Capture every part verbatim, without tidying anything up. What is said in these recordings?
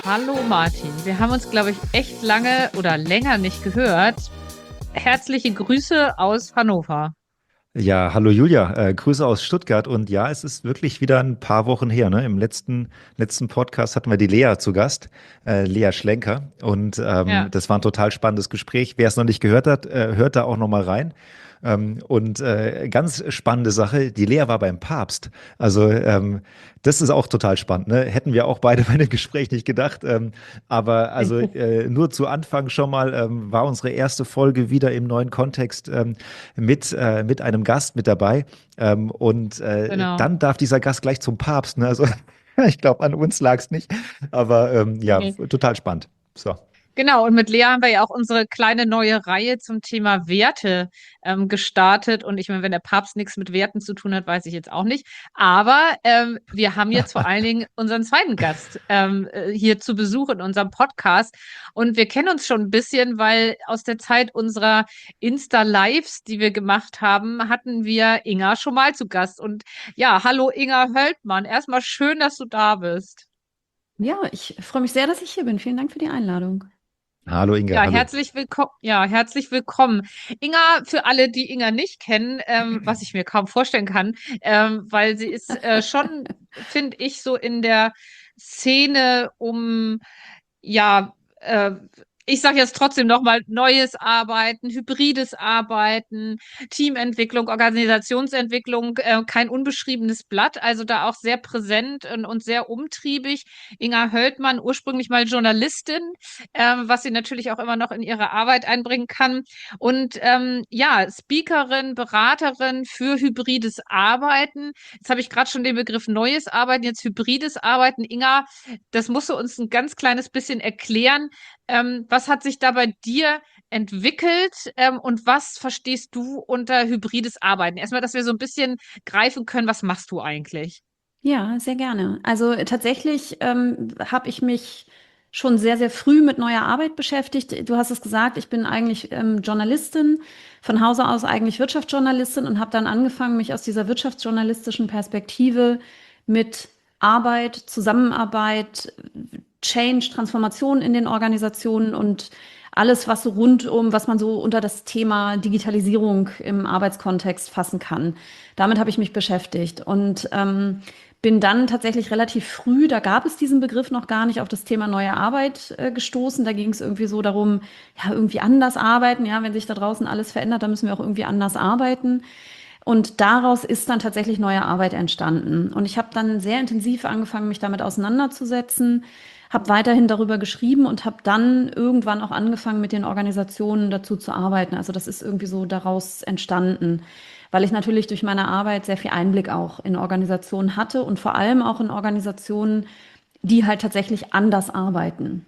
Hallo Martin, wir haben uns, glaube ich, echt lange oder länger nicht gehört. Herzliche Grüße aus Hannover. Ja, hallo Julia, äh, Grüße aus Stuttgart. Und ja, es ist wirklich wieder ein paar Wochen her. Ne? Im letzten, letzten Podcast hatten wir die Lea zu Gast, äh, Lea Schlenker. Und ähm, Ja, das war ein total spannendes Gespräch. Wer es noch nicht gehört hat, äh, hört da auch noch mal rein. Ähm, und äh, ganz spannende Sache, die Lea war beim Papst. Also ähm, das ist auch total spannend. Ne? Hätten wir auch beide bei dem Gespräch nicht gedacht. Ähm, aber also äh, nur zu Anfang schon mal ähm, war unsere erste Folge wieder im neuen Kontext. Ähm, mit, äh, mit einem Gast mit dabei. Ähm, und äh, genau. dann darf dieser Gast gleich zum Papst. Ne? Also ich glaube, an uns lag es nicht. Aber ähm, ja, Nee. total spannend. So. Genau, und mit Lea haben wir ja auch unsere kleine neue Reihe zum Thema Werte ähm, gestartet. Und ich meine, wenn der Papst nichts mit Werten zu tun hat, weiß ich jetzt auch nicht. Aber ähm, wir haben jetzt vor allen Dingen unseren zweiten Gast ähm, äh, hier zu Besuch in unserem Podcast. Und wir kennen uns schon ein bisschen, weil aus der Zeit unserer Insta-Lives, die wir gemacht haben, hatten wir Inga schon mal zu Gast. Und ja, hallo Inga Höldmann. Erstmal schön, dass du da bist. Ja, ich freue mich sehr, dass ich hier bin. Vielen Dank für die Einladung. Hallo Inga, Ja, hallo. herzlich willkommen. Ja, herzlich willkommen. Inga, für alle, die Inga nicht kennen, ähm, was ich mir kaum vorstellen kann, ähm, weil sie ist äh, schon, finde ich, so in der Szene um, ja, äh, ich sage jetzt trotzdem nochmal, neues Arbeiten, hybrides Arbeiten, Teamentwicklung, Organisationsentwicklung, äh, kein unbeschriebenes Blatt, also da auch sehr präsent und, und sehr umtriebig. Inga Höldmann, ursprünglich mal Journalistin, ähm, was sie natürlich auch immer noch in ihre Arbeit einbringen kann. Und ähm, ja, Speakerin, Beraterin für hybrides Arbeiten. Jetzt habe ich gerade schon den Begriff neues Arbeiten, jetzt hybrides Arbeiten. Inga, das musst du uns ein ganz kleines bisschen erklären. Ähm, was hat sich da bei dir entwickelt ähm, und was verstehst du unter hybrides Arbeiten? Erstmal, dass wir so ein bisschen greifen können, was machst du eigentlich? Ja, sehr gerne. Also tatsächlich ähm, habe ich mich schon sehr, sehr früh mit neuer Arbeit beschäftigt. Du hast es gesagt, ich bin eigentlich ähm, Journalistin, von Hause aus eigentlich Wirtschaftsjournalistin und habe dann angefangen, mich aus dieser wirtschaftsjournalistischen Perspektive mit Arbeit, Zusammenarbeit, Change, Transformation in den Organisationen und alles, was so rund um, was man so unter das Thema Digitalisierung im Arbeitskontext fassen kann. Damit habe ich mich beschäftigt und ähm, bin dann tatsächlich relativ früh, da gab es diesen Begriff noch gar nicht, auf das Thema neue Arbeit äh, gestoßen. Da ging es irgendwie so darum, ja, irgendwie anders arbeiten. Ja, wenn sich da draußen alles verändert, dann müssen wir auch irgendwie anders arbeiten. Und daraus ist dann tatsächlich neue Arbeit entstanden. Und ich habe dann sehr intensiv angefangen, mich damit auseinanderzusetzen, habe weiterhin darüber geschrieben und habe dann irgendwann auch angefangen, mit den Organisationen dazu zu arbeiten. Also das ist irgendwie so daraus entstanden, weil ich natürlich durch meine Arbeit sehr viel Einblick auch in Organisationen hatte und vor allem auch in Organisationen, die halt tatsächlich anders arbeiten.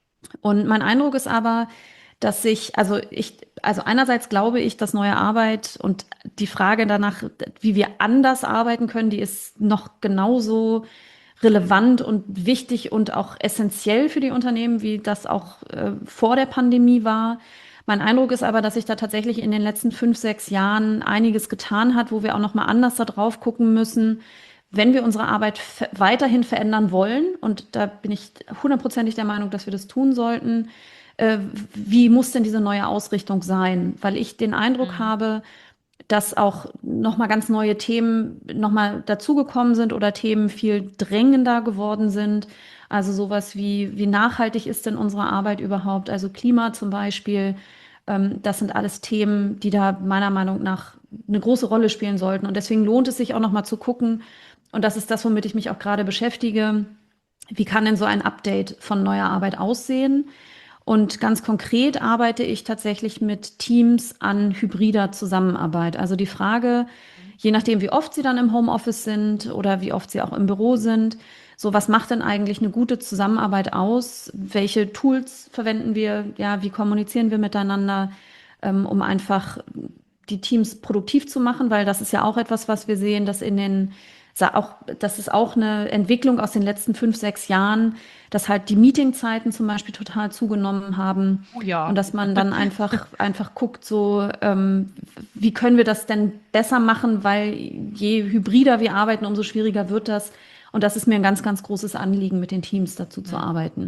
Und mein Eindruck ist aber, dass sich, also ich, also einerseits glaube ich, dass neue Arbeit und die Frage danach, wie wir anders arbeiten können, die ist noch genauso relevant und wichtig und auch essentiell für die Unternehmen, wie das auch äh, vor der Pandemie war. Mein Eindruck ist aber, dass sich da tatsächlich in den letzten fünf, sechs Jahren einiges getan hat, wo wir auch noch mal anders da drauf gucken müssen, wenn wir unsere Arbeit weiterhin verändern wollen. Und da bin ich hundertprozentig der Meinung, dass wir das tun sollten. Äh, wie muss denn diese neue Ausrichtung sein? Weil ich den Eindruck Mhm. habe, dass auch nochmal ganz neue Themen nochmal dazugekommen sind oder Themen viel drängender geworden sind. Also sowas wie, wie nachhaltig ist denn unsere Arbeit überhaupt? Also Klima zum Beispiel. Ähm, das sind alles Themen, die da meiner Meinung nach eine große Rolle spielen sollten. Und deswegen lohnt es sich auch nochmal zu gucken. Und das ist das, womit ich mich auch gerade beschäftige. Wie kann denn so ein Update von neuer Arbeit aussehen? Und ganz konkret arbeite ich tatsächlich mit Teams an hybrider Zusammenarbeit. Also die Frage, je nachdem, wie oft sie dann im Homeoffice sind oder wie oft sie auch im Büro sind, so was macht denn eigentlich eine gute Zusammenarbeit aus? Welche Tools verwenden wir? Ja, wie kommunizieren wir miteinander, ähm, um einfach die Teams produktiv zu machen? Weil das ist ja auch etwas, was wir sehen, dass in den auch, das ist auch eine Entwicklung aus den letzten fünf, sechs Jahren, dass halt die Meetingzeiten zum Beispiel total zugenommen haben Oh und ja. dass man dann einfach, einfach guckt, so, ähm, wie können wir das denn besser machen, weil je hybrider wir arbeiten, umso schwieriger wird das. Und das ist mir ein ganz, ganz großes Anliegen, mit den Teams dazu zu Mhm. arbeiten.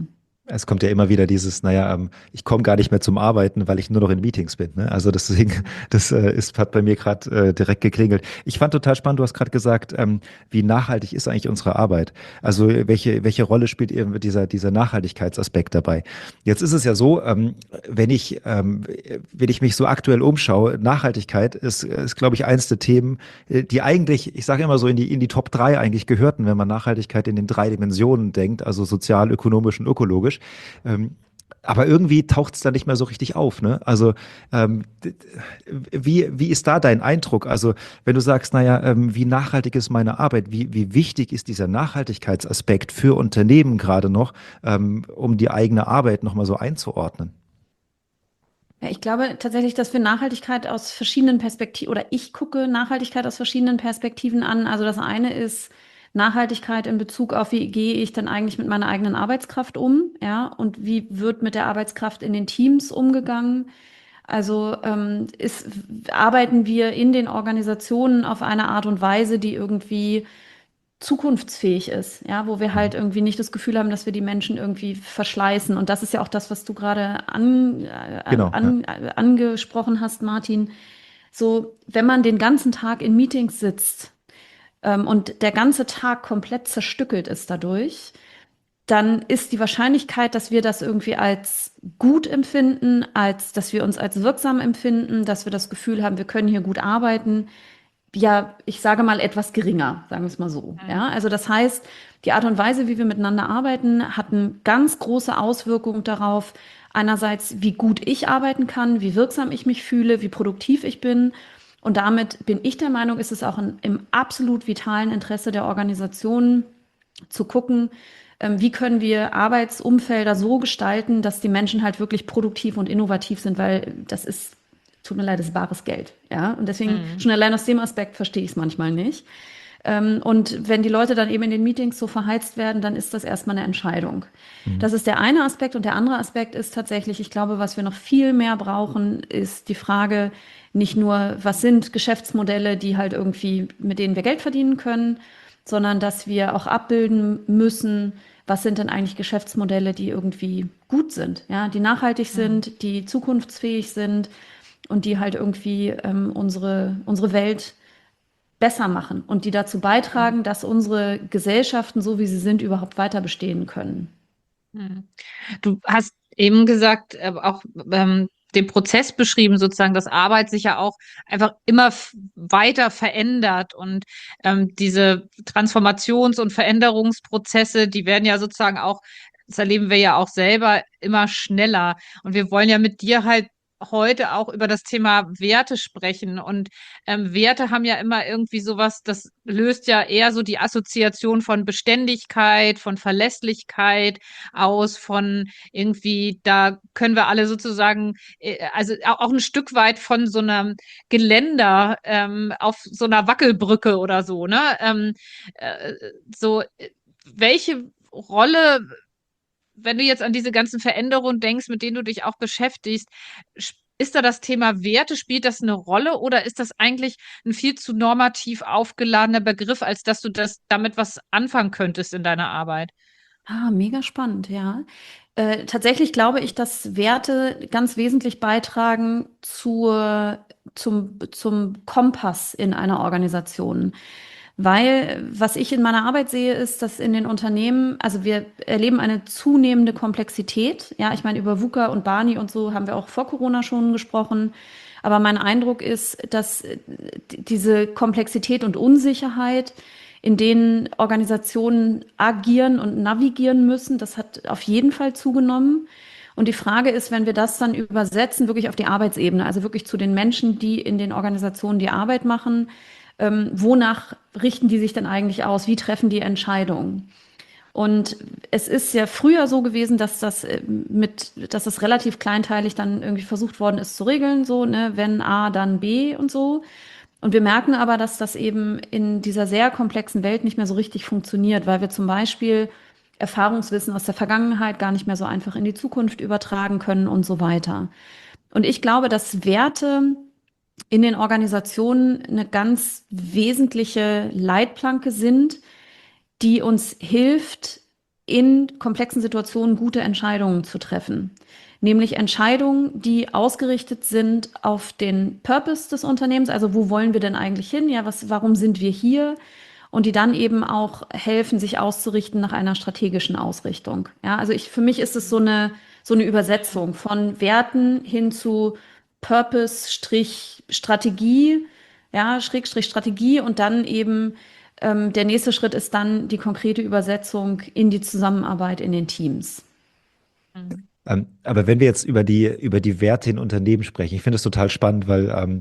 Es kommt ja immer wieder dieses, naja, ähm, ich komme gar nicht mehr zum Arbeiten, weil ich nur noch in Meetings bin. Ne? Also deswegen, das äh, ist, hat bei mir gerade äh, direkt geklingelt. Ich fand total spannend, du hast gerade gesagt, ähm, wie nachhaltig ist eigentlich unsere Arbeit? Also welche, welche Rolle spielt eben dieser, dieser Nachhaltigkeitsaspekt dabei? Jetzt ist es ja so, ähm, wenn ich, ähm, wenn ich mich so aktuell umschaue, Nachhaltigkeit ist, ist glaube ich, eins der Themen, äh, die eigentlich, ich sage immer so, in die, in die Top drei eigentlich gehörten, wenn man Nachhaltigkeit in den drei Dimensionen denkt, also sozial, ökonomisch und ökologisch. Ähm, aber irgendwie taucht es da nicht mehr so richtig auf, ne? Also ähm, wie, wie ist da dein Eindruck? Also wenn du sagst, naja, ähm, wie nachhaltig ist meine Arbeit? Wie, wie wichtig ist dieser Nachhaltigkeitsaspekt für Unternehmen gerade noch, ähm, um die eigene Arbeit nochmal so einzuordnen? Ja, ich glaube tatsächlich, dass wir Nachhaltigkeit aus verschiedenen Perspektiven, oder ich gucke Nachhaltigkeit aus verschiedenen Perspektiven an. Also das eine ist Nachhaltigkeit in Bezug auf, wie gehe ich denn eigentlich mit meiner eigenen Arbeitskraft um, ja, und wie wird mit der Arbeitskraft in den Teams umgegangen? Also ähm, ist, arbeiten wir in den Organisationen auf eine Art und Weise, die irgendwie zukunftsfähig ist, ja, wo wir halt Mhm. irgendwie nicht das Gefühl haben, dass wir die Menschen irgendwie verschleißen. Und das ist ja auch das, was du gerade an, äh, Genau, ja. an, äh, angesprochen hast, Martin. So, wenn man den ganzen Tag in Meetings sitzt, ähm, und der ganze Tag komplett zerstückelt ist dadurch, dann ist die Wahrscheinlichkeit, dass wir das irgendwie als gut empfinden, als dass wir uns als wirksam empfinden, dass wir das Gefühl haben, wir können hier gut arbeiten, ja, ich sage mal etwas geringer, sagen wir es mal so. Ja, also das heißt, die Art und Weise, wie wir miteinander arbeiten, hat eine ganz große Auswirkung darauf, einerseits, wie gut ich arbeiten kann, wie wirksam ich mich fühle, wie produktiv ich bin. Und damit bin ich der Meinung, ist es auch in, im absolut vitalen Interesse der Organisation zu gucken, ähm, wie können wir Arbeitsumfelder so gestalten, dass die Menschen halt wirklich produktiv und innovativ sind, weil das ist, tut mir leid, das ist bares Geld. Ja? Und deswegen, Mhm. schon allein aus dem Aspekt verstehe ich es manchmal nicht. Ähm, und wenn die Leute dann eben in den Meetings so verheizt werden, dann ist das erstmal eine Entscheidung. Mhm. Das ist der eine Aspekt. Und der andere Aspekt ist tatsächlich, ich glaube, was wir noch viel mehr brauchen, ist die Frage, nicht nur, was sind Geschäftsmodelle, die halt irgendwie, mit denen wir Geld verdienen können, sondern dass wir auch abbilden müssen, was sind denn eigentlich Geschäftsmodelle, die irgendwie gut sind, ja, die nachhaltig Mhm. sind, die zukunftsfähig sind und die halt irgendwie ähm, unsere, unsere Welt besser machen und die dazu Mhm. beitragen, dass unsere Gesellschaften, so wie sie sind, überhaupt weiter bestehen können. Mhm. Du hast eben gesagt, äh, auch ähm, den Prozess beschrieben, sozusagen, dass Arbeit sich ja auch einfach immer f- weiter verändert und ähm, diese Transformations- und Veränderungsprozesse, die werden ja sozusagen auch, das erleben wir ja auch selber, immer schneller. Und wir wollen ja mit dir halt heute auch über das Thema Werte sprechen. Und ähm, Werte haben ja immer irgendwie sowas, das löst ja eher so die Assoziation von Beständigkeit, von Verlässlichkeit aus, von irgendwie, da können wir alle sozusagen, äh, also au- auch ein Stück weit von so einem Geländer ähm, auf so einer Wackelbrücke oder so, ne? Ähm, äh, so, äh, welche Rolle, wenn du jetzt an diese ganzen Veränderungen denkst, mit denen du dich auch beschäftigst, sp- ist da das Thema Werte, spielt das eine Rolle oder ist das eigentlich ein viel zu normativ aufgeladener Begriff, als dass du das damit was anfangen könntest in deiner Arbeit? Ah, mega spannend, ja. Äh, tatsächlich glaube ich, dass Werte ganz wesentlich beitragen zur, zum, zum Kompass in einer Organisation. Weil was ich in meiner Arbeit sehe, ist, dass in den Unternehmen, also wir erleben eine zunehmende Komplexität. Ja, ich meine, über VUCA und Barney und so haben wir auch vor Corona schon gesprochen. Aber mein Eindruck ist, dass äh, diese Komplexität und Unsicherheit, in denen Organisationen agieren und navigieren müssen, das hat auf jeden Fall zugenommen. Und die Frage ist, wenn wir das dann übersetzen, wirklich auf die Arbeitsebene, also wirklich zu den Menschen, die in den Organisationen die Arbeit machen, ähm, wonach richten die sich denn eigentlich aus? Wie treffen die Entscheidungen? Und es ist ja früher so gewesen, dass das äh, mit, dass das relativ kleinteilig dann irgendwie versucht worden ist zu regeln, so, ne, wenn A, dann B und so. Und wir merken aber, dass das eben in dieser sehr komplexen Welt nicht mehr so richtig funktioniert, weil wir zum Beispiel Erfahrungswissen aus der Vergangenheit gar nicht mehr so einfach in die Zukunft übertragen können und so weiter. Und ich glaube, dass Werte in den Organisationen eine ganz wesentliche Leitplanke sind, die uns hilft, in komplexen Situationen gute Entscheidungen zu treffen. Nämlich Entscheidungen, die ausgerichtet sind auf den Purpose des Unternehmens, also wo wollen wir denn eigentlich hin? Ja, was, warum sind wir hier? Und die dann eben auch helfen, sich auszurichten nach einer strategischen Ausrichtung. Ja, also ich, für mich ist es so eine, so eine Übersetzung von Werten hin zu Purpose, Strich, Strategie, ja, Schrägstrich Strategie und dann eben ähm, der nächste Schritt ist dann die konkrete Übersetzung in die Zusammenarbeit in den Teams. Mhm. Ähm, aber wenn wir jetzt über die, über die Werte in Unternehmen sprechen, ich finde es total spannend, weil ähm,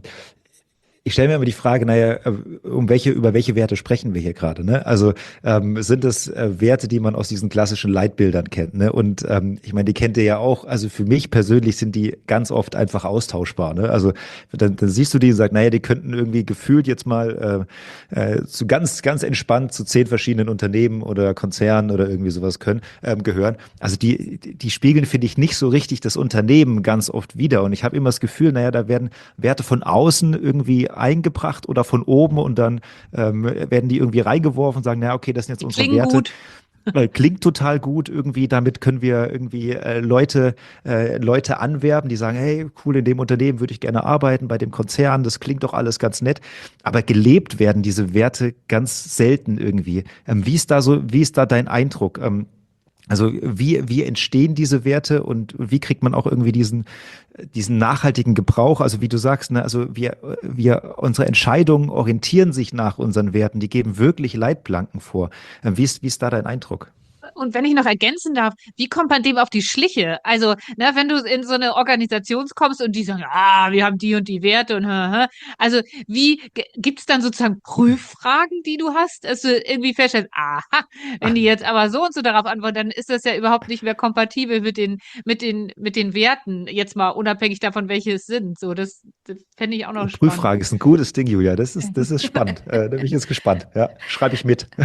ich stelle mir immer die Frage, naja, äh, um welche, über welche Werte sprechen wir hier gerade, ne? Also ähm, sind es äh, Werte, die man aus diesen klassischen Leitbildern kennt, ne? Und ähm, ich meine, die kennt ihr ja auch. Also für mich persönlich sind die ganz oft einfach austauschbar, ne? Also dann, dann siehst du die und sagst, naja, die könnten irgendwie gefühlt jetzt mal äh, äh, zu ganz, ganz entspannt zu zehn verschiedenen Unternehmen oder Konzernen oder irgendwie sowas können, ähm, gehören. Also die, die die spiegeln, finde ich, nicht so richtig das Unternehmen ganz oft wider. Und ich habe immer das Gefühl, naja, da werden Werte von außen irgendwie eingebracht oder von oben und dann ähm, werden die irgendwie reingeworfen und sagen, na okay, das sind jetzt Die unsere klingen Werte. gut. Weil klingt total gut irgendwie, damit können wir irgendwie äh, Leute, äh, Leute anwerben, die sagen, hey, cool, in dem Unternehmen würde ich gerne arbeiten, bei dem Konzern, das klingt doch alles ganz nett. Aber gelebt werden diese Werte ganz selten irgendwie. Ähm, wie ist da so, wie ist da dein Eindruck? Ähm, also wie, wie entstehen diese Werte und wie kriegt man auch irgendwie diesen, diesen nachhaltigen Gebrauch? Also wie du sagst, ne, also wir, wir, unsere Entscheidungen orientieren sich nach unseren Werten, die geben wirklich Leitplanken vor. Ähm, Wie ist, wie ist da dein Eindruck? Und wenn ich noch ergänzen darf, wie kommt man dem auf die Schliche? Also, ne, wenn du in so eine Organisation kommst und die sagen, ah, wir haben die und die Werte und hä, hä. Also, wie gibt es dann sozusagen Prüffragen, die du hast, dass du irgendwie feststellst, aha, wenn die jetzt aber so und so darauf antworten, dann ist das ja überhaupt nicht mehr kompatibel mit den, mit den, mit den Werten, jetzt mal unabhängig davon, welche es sind. So, das, das fände ich auch noch spannend. Prüffrage ist ein gutes Ding, Julia. Das ist, das ist spannend. Äh, da bin ich jetzt gespannt. Ja, schreibe ich mit.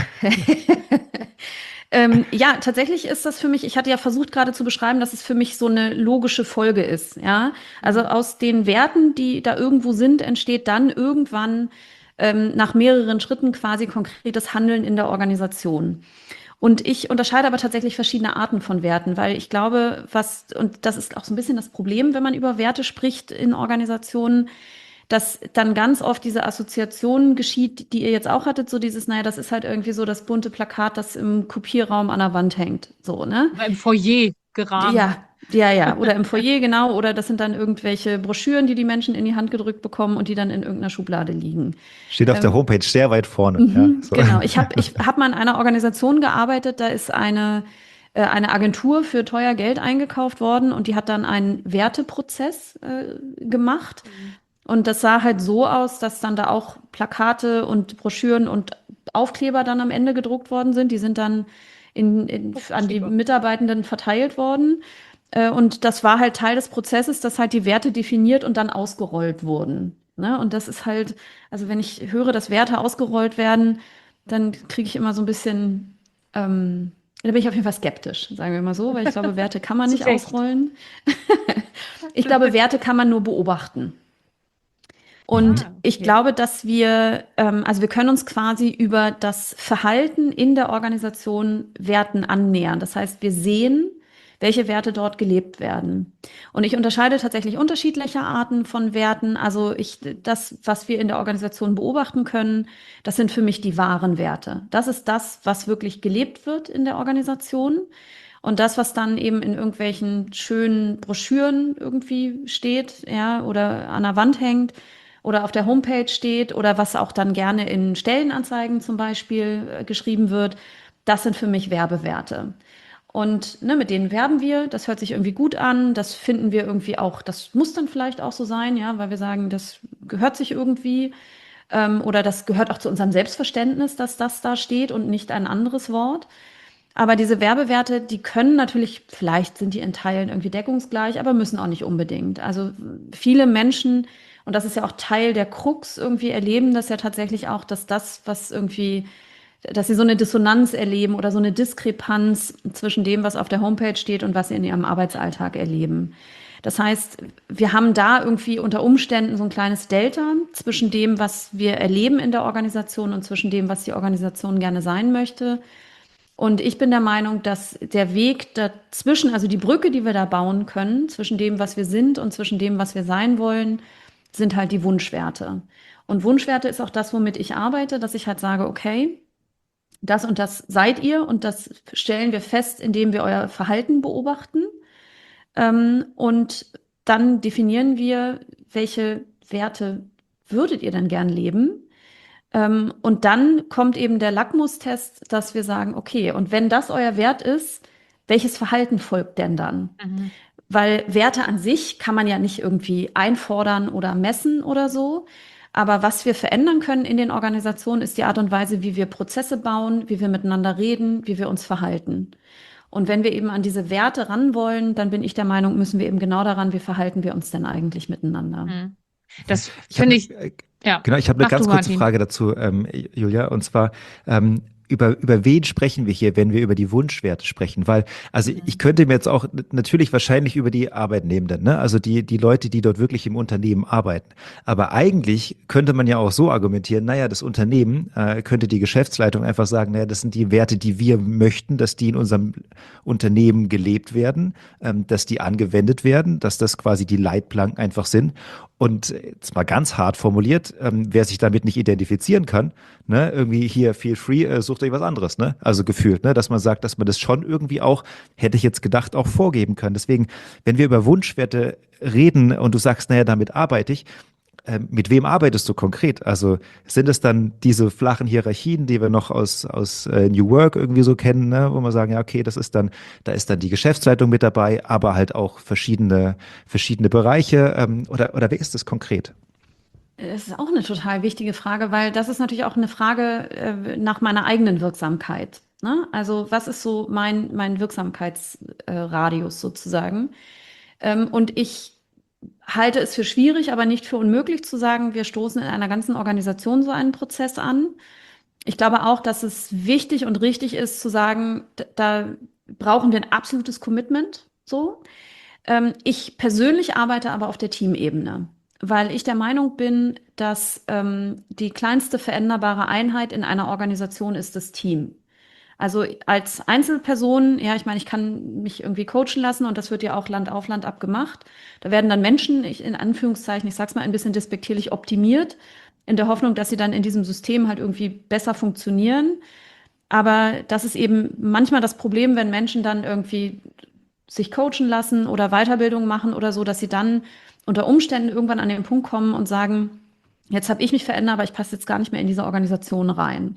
Ähm, ja, tatsächlich ist das für mich, ich hatte ja versucht gerade zu beschreiben, dass es für mich so eine logische Folge ist, ja. Also aus den Werten, die da irgendwo sind, entsteht dann irgendwann ähm, nach mehreren Schritten quasi konkretes Handeln in der Organisation. Und ich unterscheide aber tatsächlich verschiedene Arten von Werten, weil ich glaube, was, und das ist auch so ein bisschen das Problem, wenn man über Werte spricht in Organisationen, dass dann ganz oft diese Assoziation geschieht, die ihr jetzt auch hattet, so dieses, naja, das ist halt irgendwie so das bunte Plakat, das im Kopierraum an der Wand hängt, so, ne? Oder im Foyer gerahmt. Ja, ja, ja, oder im Foyer, genau, oder das sind dann irgendwelche Broschüren, die die Menschen in die Hand gedrückt bekommen und die dann in irgendeiner Schublade liegen. Steht auf der Ähm, Homepage sehr weit vorne. Mhm, Ja, so. genau. Ich habe ich hab mal in einer Organisation gearbeitet, da ist eine, äh, eine Agentur für teuer Geld eingekauft worden und die hat dann einen Werteprozess äh, gemacht. Und das sah halt so aus, dass dann da auch Plakate und Broschüren und Aufkleber dann am Ende gedruckt worden sind. Die sind dann in, in, an die Super. Mitarbeitenden verteilt worden. Äh, Und das war halt Teil des Prozesses, dass halt die Werte definiert und dann ausgerollt wurden. Ne? Und das ist halt, also wenn ich höre, dass Werte ausgerollt werden, dann kriege ich immer so ein bisschen, ähm, da bin ich auf jeden Fall skeptisch, sagen wir mal so, weil ich glaube, Werte kann man Zu nicht Recht. ausrollen. Ich glaube, Werte kann man nur beobachten. Und Ah, ich okay. glaube, dass wir, ähm, also wir können uns quasi über das Verhalten in der Organisation Werten annähern. Das heißt, wir sehen, welche Werte dort gelebt werden. Und ich unterscheide tatsächlich unterschiedliche Arten von Werten. Also ich, das, was wir in der Organisation beobachten können, das sind für mich die wahren Werte. Das ist das, was wirklich gelebt wird in der Organisation. Und das, was dann eben in irgendwelchen schönen Broschüren irgendwie steht, ja, oder an der Wand hängt oder auf der Homepage steht oder was auch dann gerne in Stellenanzeigen zum Beispiel äh, geschrieben wird, das sind für mich Werbewerte. Und ne, mit denen werben wir, das hört sich irgendwie gut an, das finden wir irgendwie auch, das muss dann vielleicht auch so sein, ja, weil wir sagen, das gehört sich irgendwie ähm, oder das gehört auch zu unserem Selbstverständnis, dass das da steht und nicht ein anderes Wort. Aber diese Werbewerte, die können natürlich, vielleicht sind die in Teilen irgendwie deckungsgleich, aber müssen auch nicht unbedingt. Also viele Menschen, und das ist ja auch Teil der Krux, irgendwie erleben das ja tatsächlich auch, dass das, was irgendwie, dass sie so eine Dissonanz erleben oder so eine Diskrepanz zwischen dem, was auf der Homepage steht und was sie in ihrem Arbeitsalltag erleben. Das heißt, wir haben da irgendwie unter Umständen so ein kleines Delta zwischen dem, was wir erleben in der Organisation und zwischen dem, was die Organisation gerne sein möchte. Und ich bin der Meinung, dass der Weg dazwischen, also die Brücke, die wir da bauen können, zwischen dem, was wir sind und zwischen dem, was wir sein wollen, sind halt die Wunschwerte. Und Wunschwerte ist auch das, womit ich arbeite, dass ich halt sage, okay, das und das seid ihr und das stellen wir fest, indem wir euer Verhalten beobachten. Ähm, und dann definieren wir, welche Werte würdet ihr denn gern leben? Ähm, und dann kommt eben der Lackmustest, dass wir sagen, okay, und wenn das euer Wert ist, welches Verhalten folgt denn dann? Mhm. Weil Werte an sich kann man ja nicht irgendwie einfordern oder messen oder so. Aber was wir verändern können in den Organisationen, ist die Art und Weise, wie wir Prozesse bauen, wie wir miteinander reden, wie wir uns verhalten. Und wenn wir eben an diese Werte ran wollen, dann bin ich der Meinung, müssen wir eben genau daran, wie verhalten wir uns denn eigentlich miteinander. Mhm. Das Ich habe finde ich, äh, ja. genau, ich habe eine Mach ganz du, kurze Martin. Frage dazu, ähm, Julia, und zwar ähm, über, über wen sprechen wir hier, wenn wir über die Wunschwerte sprechen? Weil, also Mhm. ich könnte mir jetzt auch n- natürlich wahrscheinlich über die Arbeitnehmenden, ne? Also die, die Leute, die dort wirklich im Unternehmen arbeiten. Aber eigentlich könnte man ja auch so argumentieren, naja, das Unternehmen äh, könnte die Geschäftsleitung einfach sagen, naja, das sind die Werte, die wir möchten, dass die in unserem Unternehmen gelebt werden, ähm, dass die angewendet werden, dass das quasi die Leitplanken einfach sind. Und jetzt mal ganz hart formuliert, ähm, wer sich damit nicht identifizieren kann, ne, irgendwie hier feel free, äh, sucht euch was anderes, ne? Also gefühlt, ne, dass man sagt, dass man das schon irgendwie auch, hätte ich jetzt gedacht, auch vorgeben kann. Deswegen, wenn wir über Wunschwerte reden und du sagst, naja, damit arbeite ich, äh, mit wem arbeitest du konkret? Also sind es dann diese flachen Hierarchien, die wir noch aus, aus äh, New Work irgendwie so kennen, ne? Wo man sagen, ja, okay, das ist dann, da ist dann die Geschäftsleitung mit dabei, aber halt auch verschiedene, verschiedene Bereiche. Ähm, oder, oder wer ist das konkret? Das ist auch eine total wichtige Frage, weil das ist natürlich auch eine Frage äh, nach meiner eigenen Wirksamkeit. Ne? Also was ist so mein, mein Wirksamkeitsradius äh, Radius sozusagen? Ähm, und ich halte es für schwierig, aber nicht für unmöglich zu sagen, wir stoßen in einer ganzen Organisation so einen Prozess an. Ich glaube auch, dass es wichtig und richtig ist zu sagen, d- da brauchen wir ein absolutes Commitment, so. Ähm, ich persönlich arbeite aber auf der Teamebene, weil ich der Meinung bin, dass ähm, die kleinste veränderbare Einheit in einer Organisation ist das Team. Also als Einzelperson, ja, ich meine, ich kann mich irgendwie coachen lassen und das wird ja auch Land auf Land ab gemacht. Da werden dann Menschen, ich, in Anführungszeichen, ich sag's mal ein bisschen despektierlich, optimiert, in der Hoffnung, dass sie dann in diesem System halt irgendwie besser funktionieren. Aber das ist eben manchmal das Problem, wenn Menschen dann irgendwie sich coachen lassen oder Weiterbildung machen oder so, dass sie dann unter Umständen irgendwann an den Punkt kommen und sagen, jetzt habe ich mich verändert, aber ich passe jetzt gar nicht mehr in diese Organisation rein.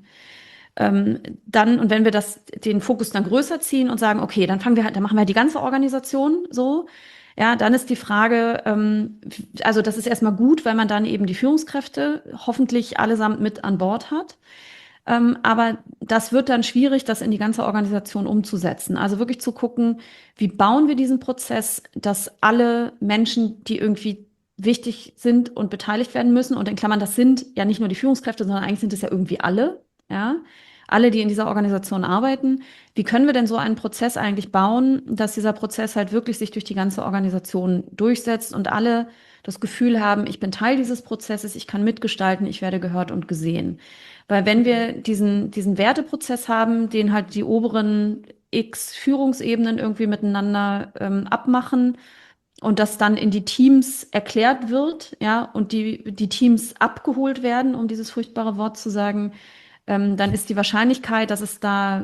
Ähm, dann, und wenn wir das, den Fokus dann größer ziehen und sagen, okay, dann fangen wir halt, dann machen wir die ganze Organisation so, ja, dann ist die Frage, ähm, also das ist erstmal gut, weil man dann eben die Führungskräfte hoffentlich allesamt mit an Bord hat. Ähm, aber das wird dann schwierig, das in die ganze Organisation umzusetzen. Also wirklich zu gucken, wie bauen wir diesen Prozess, dass alle Menschen, die irgendwie wichtig sind und beteiligt werden müssen, und in Klammern, das sind ja nicht nur die Führungskräfte, sondern eigentlich sind es ja irgendwie alle, ja, alle, die in dieser Organisation arbeiten. Wie können wir denn so einen Prozess eigentlich bauen, dass dieser Prozess halt wirklich sich durch die ganze Organisation durchsetzt und alle das Gefühl haben, ich bin Teil dieses Prozesses, ich kann mitgestalten, ich werde gehört und gesehen. Weil wenn wir diesen, diesen Werteprozess haben, den halt die oberen X Führungsebenen irgendwie miteinander ähm, abmachen und das dann in die Teams erklärt wird, ja, und die, die Teams abgeholt werden, um dieses furchtbare Wort zu sagen, ähm, dann ist die Wahrscheinlichkeit, dass es da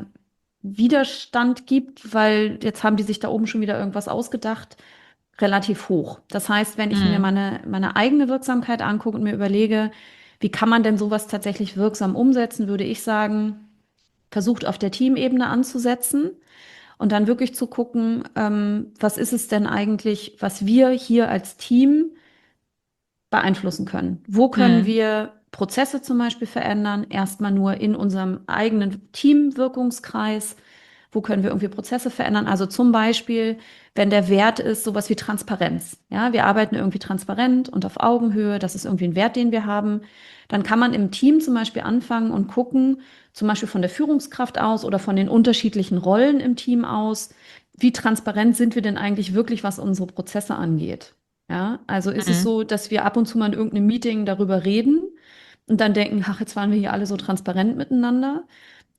Widerstand gibt, weil jetzt haben die sich da oben schon wieder irgendwas ausgedacht, relativ hoch. Das heißt, wenn ich mir Mhm. meine, meine eigene Wirksamkeit angucke und mir überlege, wie kann man denn sowas tatsächlich wirksam umsetzen, würde ich sagen, versucht auf der Teamebene anzusetzen und dann wirklich zu gucken, ähm, was ist es denn eigentlich, was wir hier als Team beeinflussen können. Wo können Mhm. wir Prozesse zum Beispiel verändern? Erstmal nur in unserem eigenen Teamwirkungskreis. Wo können wir irgendwie Prozesse verändern? Also zum Beispiel, wenn der Wert ist, sowas wie Transparenz. Ja, wir arbeiten irgendwie transparent und auf Augenhöhe. Das ist irgendwie ein Wert, den wir haben. Dann kann man im Team zum Beispiel anfangen und gucken, zum Beispiel von der Führungskraft aus oder von den unterschiedlichen Rollen im Team aus, wie transparent sind wir denn eigentlich wirklich, was unsere Prozesse angeht? Ja, also ist es Mhm. so, dass wir ab und zu mal in irgendeinem Meeting darüber reden und dann denken, ach, jetzt waren wir hier alle so transparent miteinander.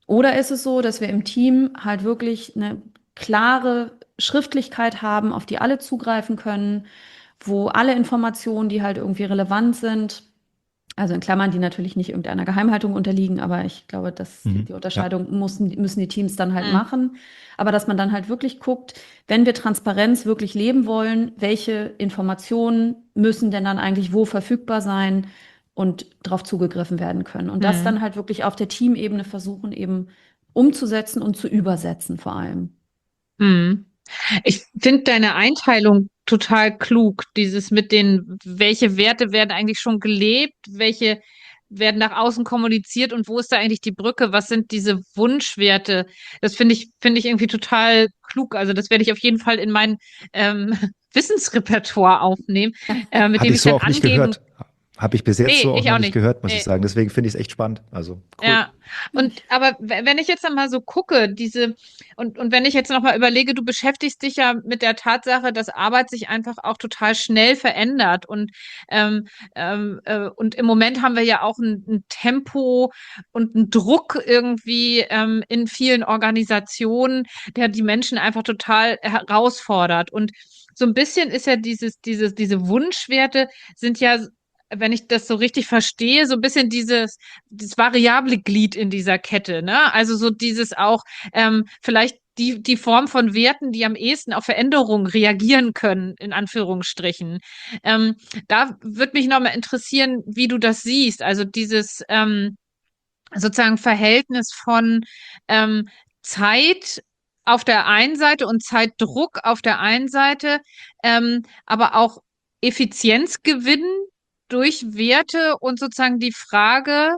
Oder ist es so, dass wir im Team halt wirklich eine klare Schriftlichkeit haben, auf die alle zugreifen können, wo alle Informationen, die halt irgendwie relevant sind, also in Klammern, die natürlich nicht irgendeiner Geheimhaltung unterliegen, aber ich glaube, dass die, Mhm. die Ja. Unterscheidung müssen, müssen die Teams dann halt Mhm. machen. Aber dass man dann halt wirklich guckt, wenn wir Transparenz wirklich leben wollen, welche Informationen müssen denn dann eigentlich wo verfügbar sein und darauf zugegriffen werden können. Und das Mhm. dann halt wirklich auf der Teamebene versuchen, eben umzusetzen und zu übersetzen vor allem. Mhm. Ich finde deine Einteilung total klug. Dieses mit den, welche Werte werden eigentlich schon gelebt, welche werden nach außen kommuniziert und wo ist da eigentlich die Brücke? Was sind diese Wunschwerte? Das finde ich, finde ich irgendwie total klug. Also das werde ich auf jeden Fall in mein ähm, Wissensrepertoire aufnehmen, äh, mit Habe dem ich ich so dann auch nicht angeben. gehört. Habe ich bis jetzt Nee, so auch ich noch auch nicht nicht. gehört, muss ich Nee. sagen. Deswegen finde ich es echt spannend. Also cool. Ja, und aber w- wenn ich jetzt noch mal so gucke, diese und und wenn ich jetzt noch mal überlege, du beschäftigst dich ja mit der Tatsache, dass Arbeit sich einfach auch total schnell verändert und ähm, ähm, äh, und im Moment haben wir ja auch ein, ein Tempo und einen Druck irgendwie ähm, in vielen Organisationen, der die Menschen einfach total herausfordert und so ein bisschen ist ja dieses dieses diese Wunschwerte sind ja, wenn ich das so richtig verstehe, so ein bisschen dieses das variable Glied in dieser Kette, ne? Also so dieses auch ähm, vielleicht die, die Form von Werten, die am ehesten auf Veränderungen reagieren können, in Anführungsstrichen. Ähm, da würde mich nochmal interessieren, wie du das siehst. Also dieses ähm, sozusagen Verhältnis von ähm, Zeit auf der einen Seite und Zeitdruck auf der einen Seite, ähm, aber auch Effizienzgewinn durch Werte und sozusagen die Frage,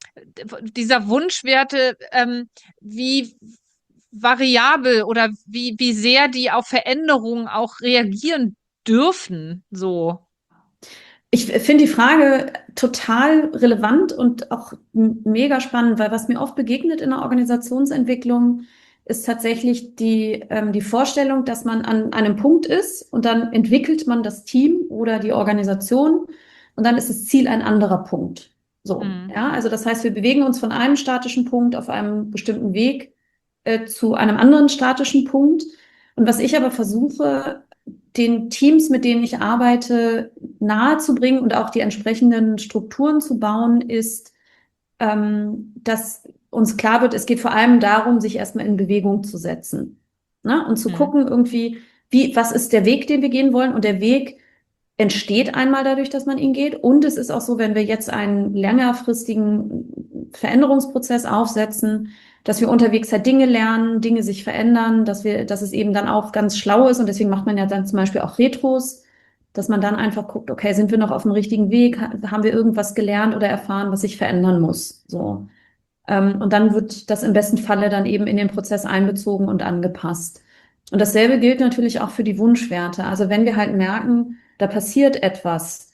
dieser Wunschwerte, ähm, wie variabel oder wie, wie sehr die auf Veränderungen auch reagieren dürfen, so. Ich finde die Frage total relevant und auch m- mega spannend, weil was mir oft begegnet in der Organisationsentwicklung ist tatsächlich die, ähm, die Vorstellung, dass man an einem Punkt ist und dann entwickelt man das Team oder die Organisation und dann ist das Ziel ein anderer Punkt. So, Hm. ja, also das heißt, wir bewegen uns von einem statischen Punkt auf einem bestimmten Weg äh, zu einem anderen statischen Punkt. Und was ich aber versuche, den Teams, mit denen ich arbeite, nahezubringen und auch die entsprechenden Strukturen zu bauen, ist, ähm, dass uns klar wird, es geht vor allem darum, sich erstmal in Bewegung zu setzen, ne? Und zu Hm. gucken irgendwie, wie, was ist der Weg, den wir gehen wollen? Und der Weg entsteht einmal dadurch, dass man ihn geht. Und es ist auch so, wenn wir jetzt einen längerfristigen Veränderungsprozess aufsetzen, dass wir unterwegs halt Dinge lernen, Dinge sich verändern, dass wir, dass es eben dann auch ganz schlau ist. Und deswegen macht man ja dann zum Beispiel auch Retros, dass man dann einfach guckt, okay, sind wir noch auf dem richtigen Weg? Ha- Haben wir irgendwas gelernt oder erfahren, was sich verändern muss? So. Ähm, und dann wird das im besten Falle dann eben in den Prozess einbezogen und angepasst. Und dasselbe gilt natürlich auch für die Wunschwerte. Also wenn wir halt merken, da passiert etwas,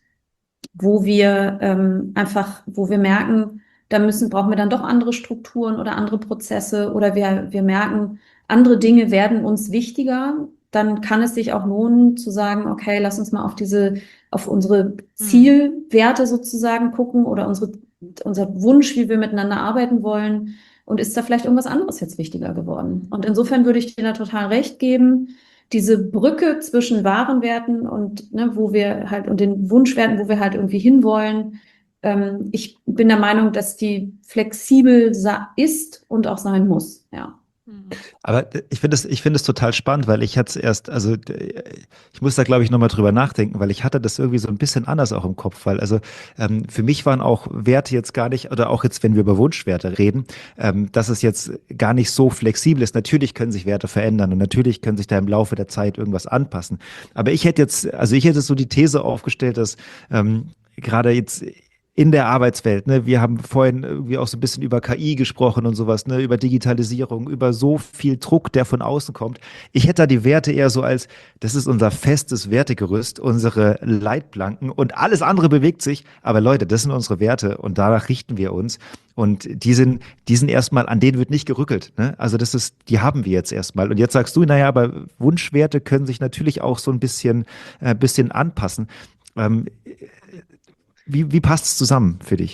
wo wir ähm, einfach, wo wir merken, da müssen, brauchen wir dann doch andere Strukturen oder andere Prozesse oder wir, wir merken, andere Dinge werden uns wichtiger, dann kann es sich auch lohnen zu sagen, okay, lass uns mal auf diese, auf unsere Zielwerte sozusagen gucken oder unsere, unser Wunsch, wie wir miteinander arbeiten wollen. Und ist da vielleicht irgendwas anderes jetzt wichtiger geworden? Und insofern würde ich dir da total recht geben, diese Brücke zwischen wahren Werten und ne, wo wir halt und den Wunschwerten, wo wir halt irgendwie hinwollen. Ähm, ich bin der Meinung, dass die flexibel ist und auch sein muss. Ja. Aber ich finde es, ich finde es total spannend, weil ich hatte es erst, also äh, ich muss da glaube ich nochmal drüber nachdenken, weil ich hatte das irgendwie so ein bisschen anders auch im Kopf, weil also ähm, für mich waren auch Werte jetzt gar nicht, oder auch jetzt, wenn wir über Wunschwerte reden, ähm, dass es jetzt gar nicht so flexibel ist. Natürlich können sich Werte verändern und natürlich können sich da im Laufe der Zeit irgendwas anpassen. Aber ich hätte jetzt, also ich hätte so die These aufgestellt, dass ähm, gerade jetzt in der Arbeitswelt, ne, wir haben vorhin irgendwie auch so ein bisschen über K I gesprochen und sowas, ne, über Digitalisierung, über so viel Druck, der von außen kommt. Ich hätte da die Werte eher so als, das ist unser festes Wertegerüst, unsere Leitplanken und alles andere bewegt sich. Aber Leute, das sind unsere Werte und danach richten wir uns. Und die sind, die sind erstmal, an denen wird nicht gerückelt. Ne? Also das ist, die haben wir jetzt erstmal. Und jetzt sagst du, naja, aber Wunschwerte können sich natürlich auch so ein bisschen, äh, bisschen anpassen. Ähm, Wie, wie passt es zusammen für dich?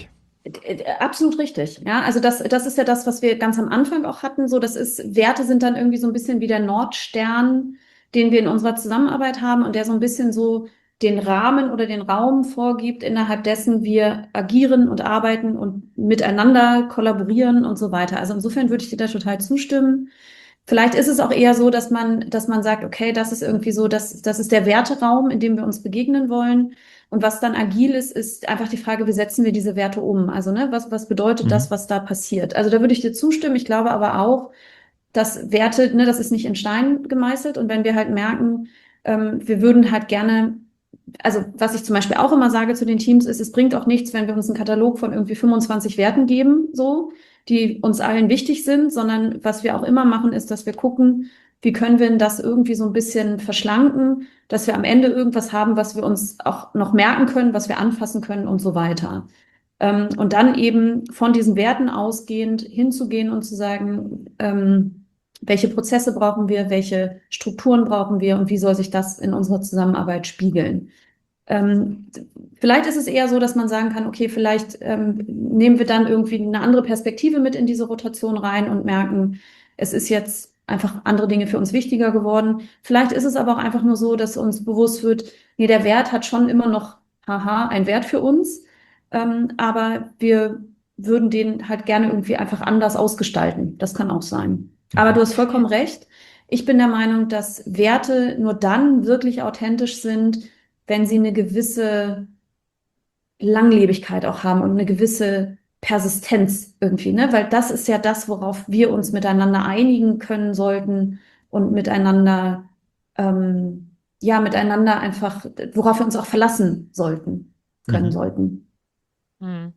Äh, Absolut richtig. Ja, also das, das ist ja das, was wir ganz am Anfang auch hatten. So, das ist, Werte sind dann irgendwie so ein bisschen wie der Nordstern, den wir in unserer Zusammenarbeit haben und der so ein bisschen so den Rahmen oder den Raum vorgibt, innerhalb dessen wir agieren und arbeiten und miteinander kollaborieren und so weiter. Also insofern würde ich dir da total zustimmen. Vielleicht ist es auch eher so, dass man, dass man sagt, okay, das ist irgendwie so, das, das ist der Werteraum, in dem wir uns begegnen wollen. Und was dann agil ist, ist einfach die Frage, wie setzen wir diese Werte um? Also, ne, was, was bedeutet das, Mhm. was da passiert? Also, da würde ich dir zustimmen. Ich glaube aber auch, dass Werte, ne, das ist nicht in Stein gemeißelt. Und wenn wir halt merken, ähm, wir würden halt gerne, also, was ich zum Beispiel auch immer sage zu den Teams, ist, es bringt auch nichts, wenn wir uns einen Katalog von irgendwie fünfundzwanzig Werten geben, so, die uns allen wichtig sind, sondern was wir auch immer machen, ist, dass wir gucken, wie können wir denn das irgendwie so ein bisschen verschlanken, dass wir am Ende irgendwas haben, was wir uns auch noch merken können, was wir anfassen können und so weiter. Ähm, und dann eben von diesen Werten ausgehend hinzugehen und zu sagen, ähm, welche Prozesse brauchen wir, welche Strukturen brauchen wir und wie soll sich das in unserer Zusammenarbeit spiegeln? Ähm, Vielleicht ist es eher so, dass man sagen kann, okay, vielleicht ähm, nehmen wir dann irgendwie eine andere Perspektive mit in diese Rotation rein und merken, es ist jetzt einfach andere Dinge für uns wichtiger geworden. Vielleicht ist es aber auch einfach nur so, dass uns bewusst wird, nee, der Wert hat schon immer noch, haha, einen Wert für uns, ähm, aber wir würden den halt gerne irgendwie einfach anders ausgestalten. Das kann auch sein. Aber Mhm. du hast vollkommen recht. Ich bin der Meinung, dass Werte nur dann wirklich authentisch sind, wenn sie eine gewisse Langlebigkeit auch haben und eine gewisse Persistenz irgendwie, ne? Weil das ist ja das, worauf wir uns miteinander einigen können sollten und miteinander, ähm, ja, miteinander einfach, worauf wir uns auch verlassen sollten, können Mhm. sollten. Hm.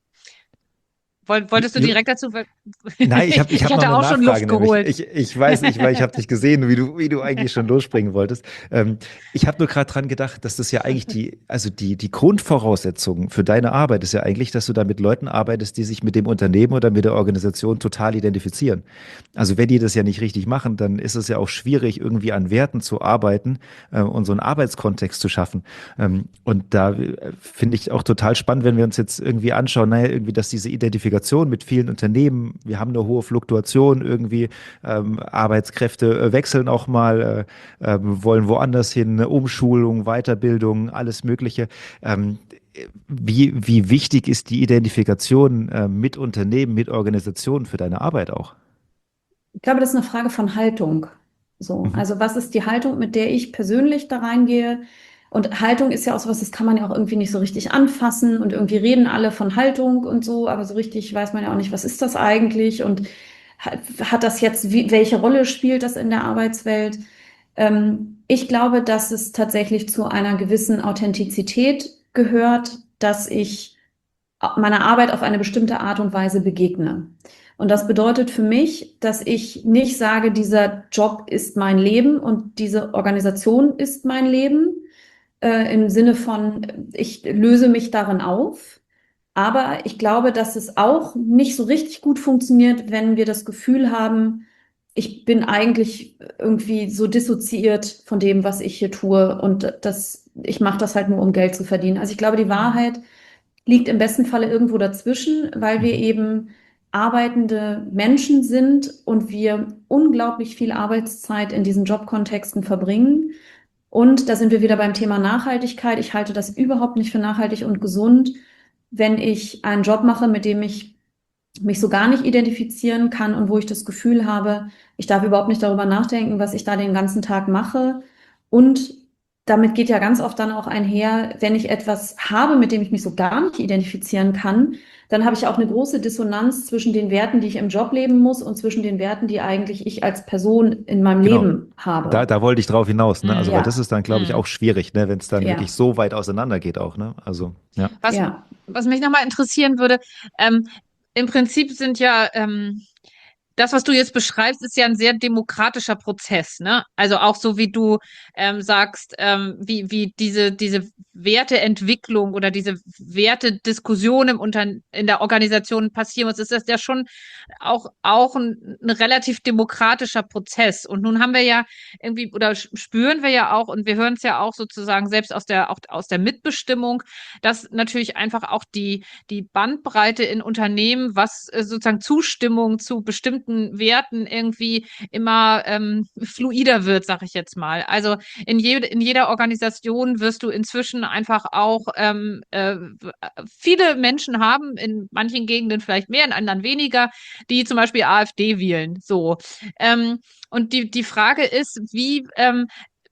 Woll- Wolltest du Ju- direkt dazu? Nein, ich habe ich Ich hab noch hatte eine auch schon Nachfrage, Luft nämlich. geholt. Ich, ich weiß nicht, weil ich habe dich gesehen, wie du, wie du eigentlich schon losspringen wolltest. Ähm, ich habe nur gerade dran gedacht, dass das ja eigentlich die, also die, die Grundvoraussetzung für deine Arbeit ist ja eigentlich, dass du da mit Leuten arbeitest, die sich mit dem Unternehmen oder mit der Organisation total identifizieren. Also wenn die das ja nicht richtig machen, dann ist es ja auch schwierig, irgendwie an Werten zu arbeiten äh, und so einen Arbeitskontext zu schaffen. Ähm, und da äh, finde ich auch total spannend, wenn wir uns jetzt irgendwie anschauen, naja, irgendwie, dass diese Identifikation mit vielen Unternehmen, wir haben eine hohe Fluktuation irgendwie, ähm, Arbeitskräfte äh, wechseln auch mal, äh, ähm, wollen woanders hin, eine Umschulung, Weiterbildung, alles Mögliche. Ähm, wie, wie wichtig ist die Identifikation äh, mit Unternehmen, mit Organisationen für deine Arbeit auch? Ich glaube, das ist eine Frage von Haltung. So, Mhm. also was ist die Haltung, mit der ich persönlich da reingehe? Und Haltung ist ja auch sowas, das kann man ja auch irgendwie nicht so richtig anfassen und irgendwie reden alle von Haltung und so, aber so richtig weiß man ja auch nicht, was ist das eigentlich und hat, hat das jetzt, wie, welche Rolle spielt das in der Arbeitswelt? Ähm, ich glaube, dass es tatsächlich zu einer gewissen Authentizität gehört, dass ich meiner Arbeit auf eine bestimmte Art und Weise begegne. Und das bedeutet für mich, dass ich nicht sage, dieser Job ist mein Leben und diese Organisation ist mein Leben, äh, im Sinne von, ich löse mich darin auf. Aber ich glaube, dass es auch nicht so richtig gut funktioniert, wenn wir das Gefühl haben, ich bin eigentlich irgendwie so dissoziiert von dem, was ich hier tue und das, ich mache das halt nur, um Geld zu verdienen. Also ich glaube, die Hm. Wahrheit liegt im besten Falle irgendwo dazwischen, weil wir Mhm. eben arbeitende Menschen sind und wir unglaublich viel Arbeitszeit in diesen Jobkontexten verbringen. Und da sind wir wieder beim Thema Nachhaltigkeit. Ich halte das überhaupt nicht für nachhaltig und gesund, wenn ich einen Job mache, mit dem ich mich so gar nicht identifizieren kann und wo ich das Gefühl habe, ich darf überhaupt nicht darüber nachdenken, was ich da den ganzen Tag mache. Und damit geht ja ganz oft dann auch einher, wenn ich etwas habe, mit dem ich mich so gar nicht identifizieren kann, dann habe ich auch eine große Dissonanz zwischen den Werten, die ich im Job leben muss und zwischen den Werten, die eigentlich ich als Person in meinem Genau. Leben Da, habe. da wollte ich drauf hinaus, ne? Also, Hm. weil das Ja, ist dann, glaube ich, auch Hm. schwierig, ne? Wenn es dann wirklich ja, so weit auseinander geht auch, ne? Also, ja. Was, ja. was mich nochmal interessieren würde, ähm, im Prinzip sind ja ähm, das, was du jetzt beschreibst, ist ja ein sehr demokratischer Prozess, ne? Also auch so wie du ähm, sagst, ähm, wie, wie diese, diese Werteentwicklung oder diese Wertediskussion im Unter in der Organisation passieren muss, ist das ja schon auch, auch ein, ein relativ demokratischer Prozess. Und nun haben wir ja irgendwie, oder spüren wir ja auch, und wir hören es ja auch sozusagen selbst aus der, auch aus der Mitbestimmung, dass natürlich einfach auch die, die Bandbreite in Unternehmen, was äh, sozusagen Zustimmung zu bestimmten Werten irgendwie immer ähm, fluider wird, sag ich jetzt mal. Also in, je, in jeder Organisation wirst du inzwischen einfach auch ähm, äh, viele Menschen haben, in manchen Gegenden vielleicht mehr, in anderen weniger, die zum Beispiel AfD wählen. So. Ähm, und die, die Frage ist, wie ähm,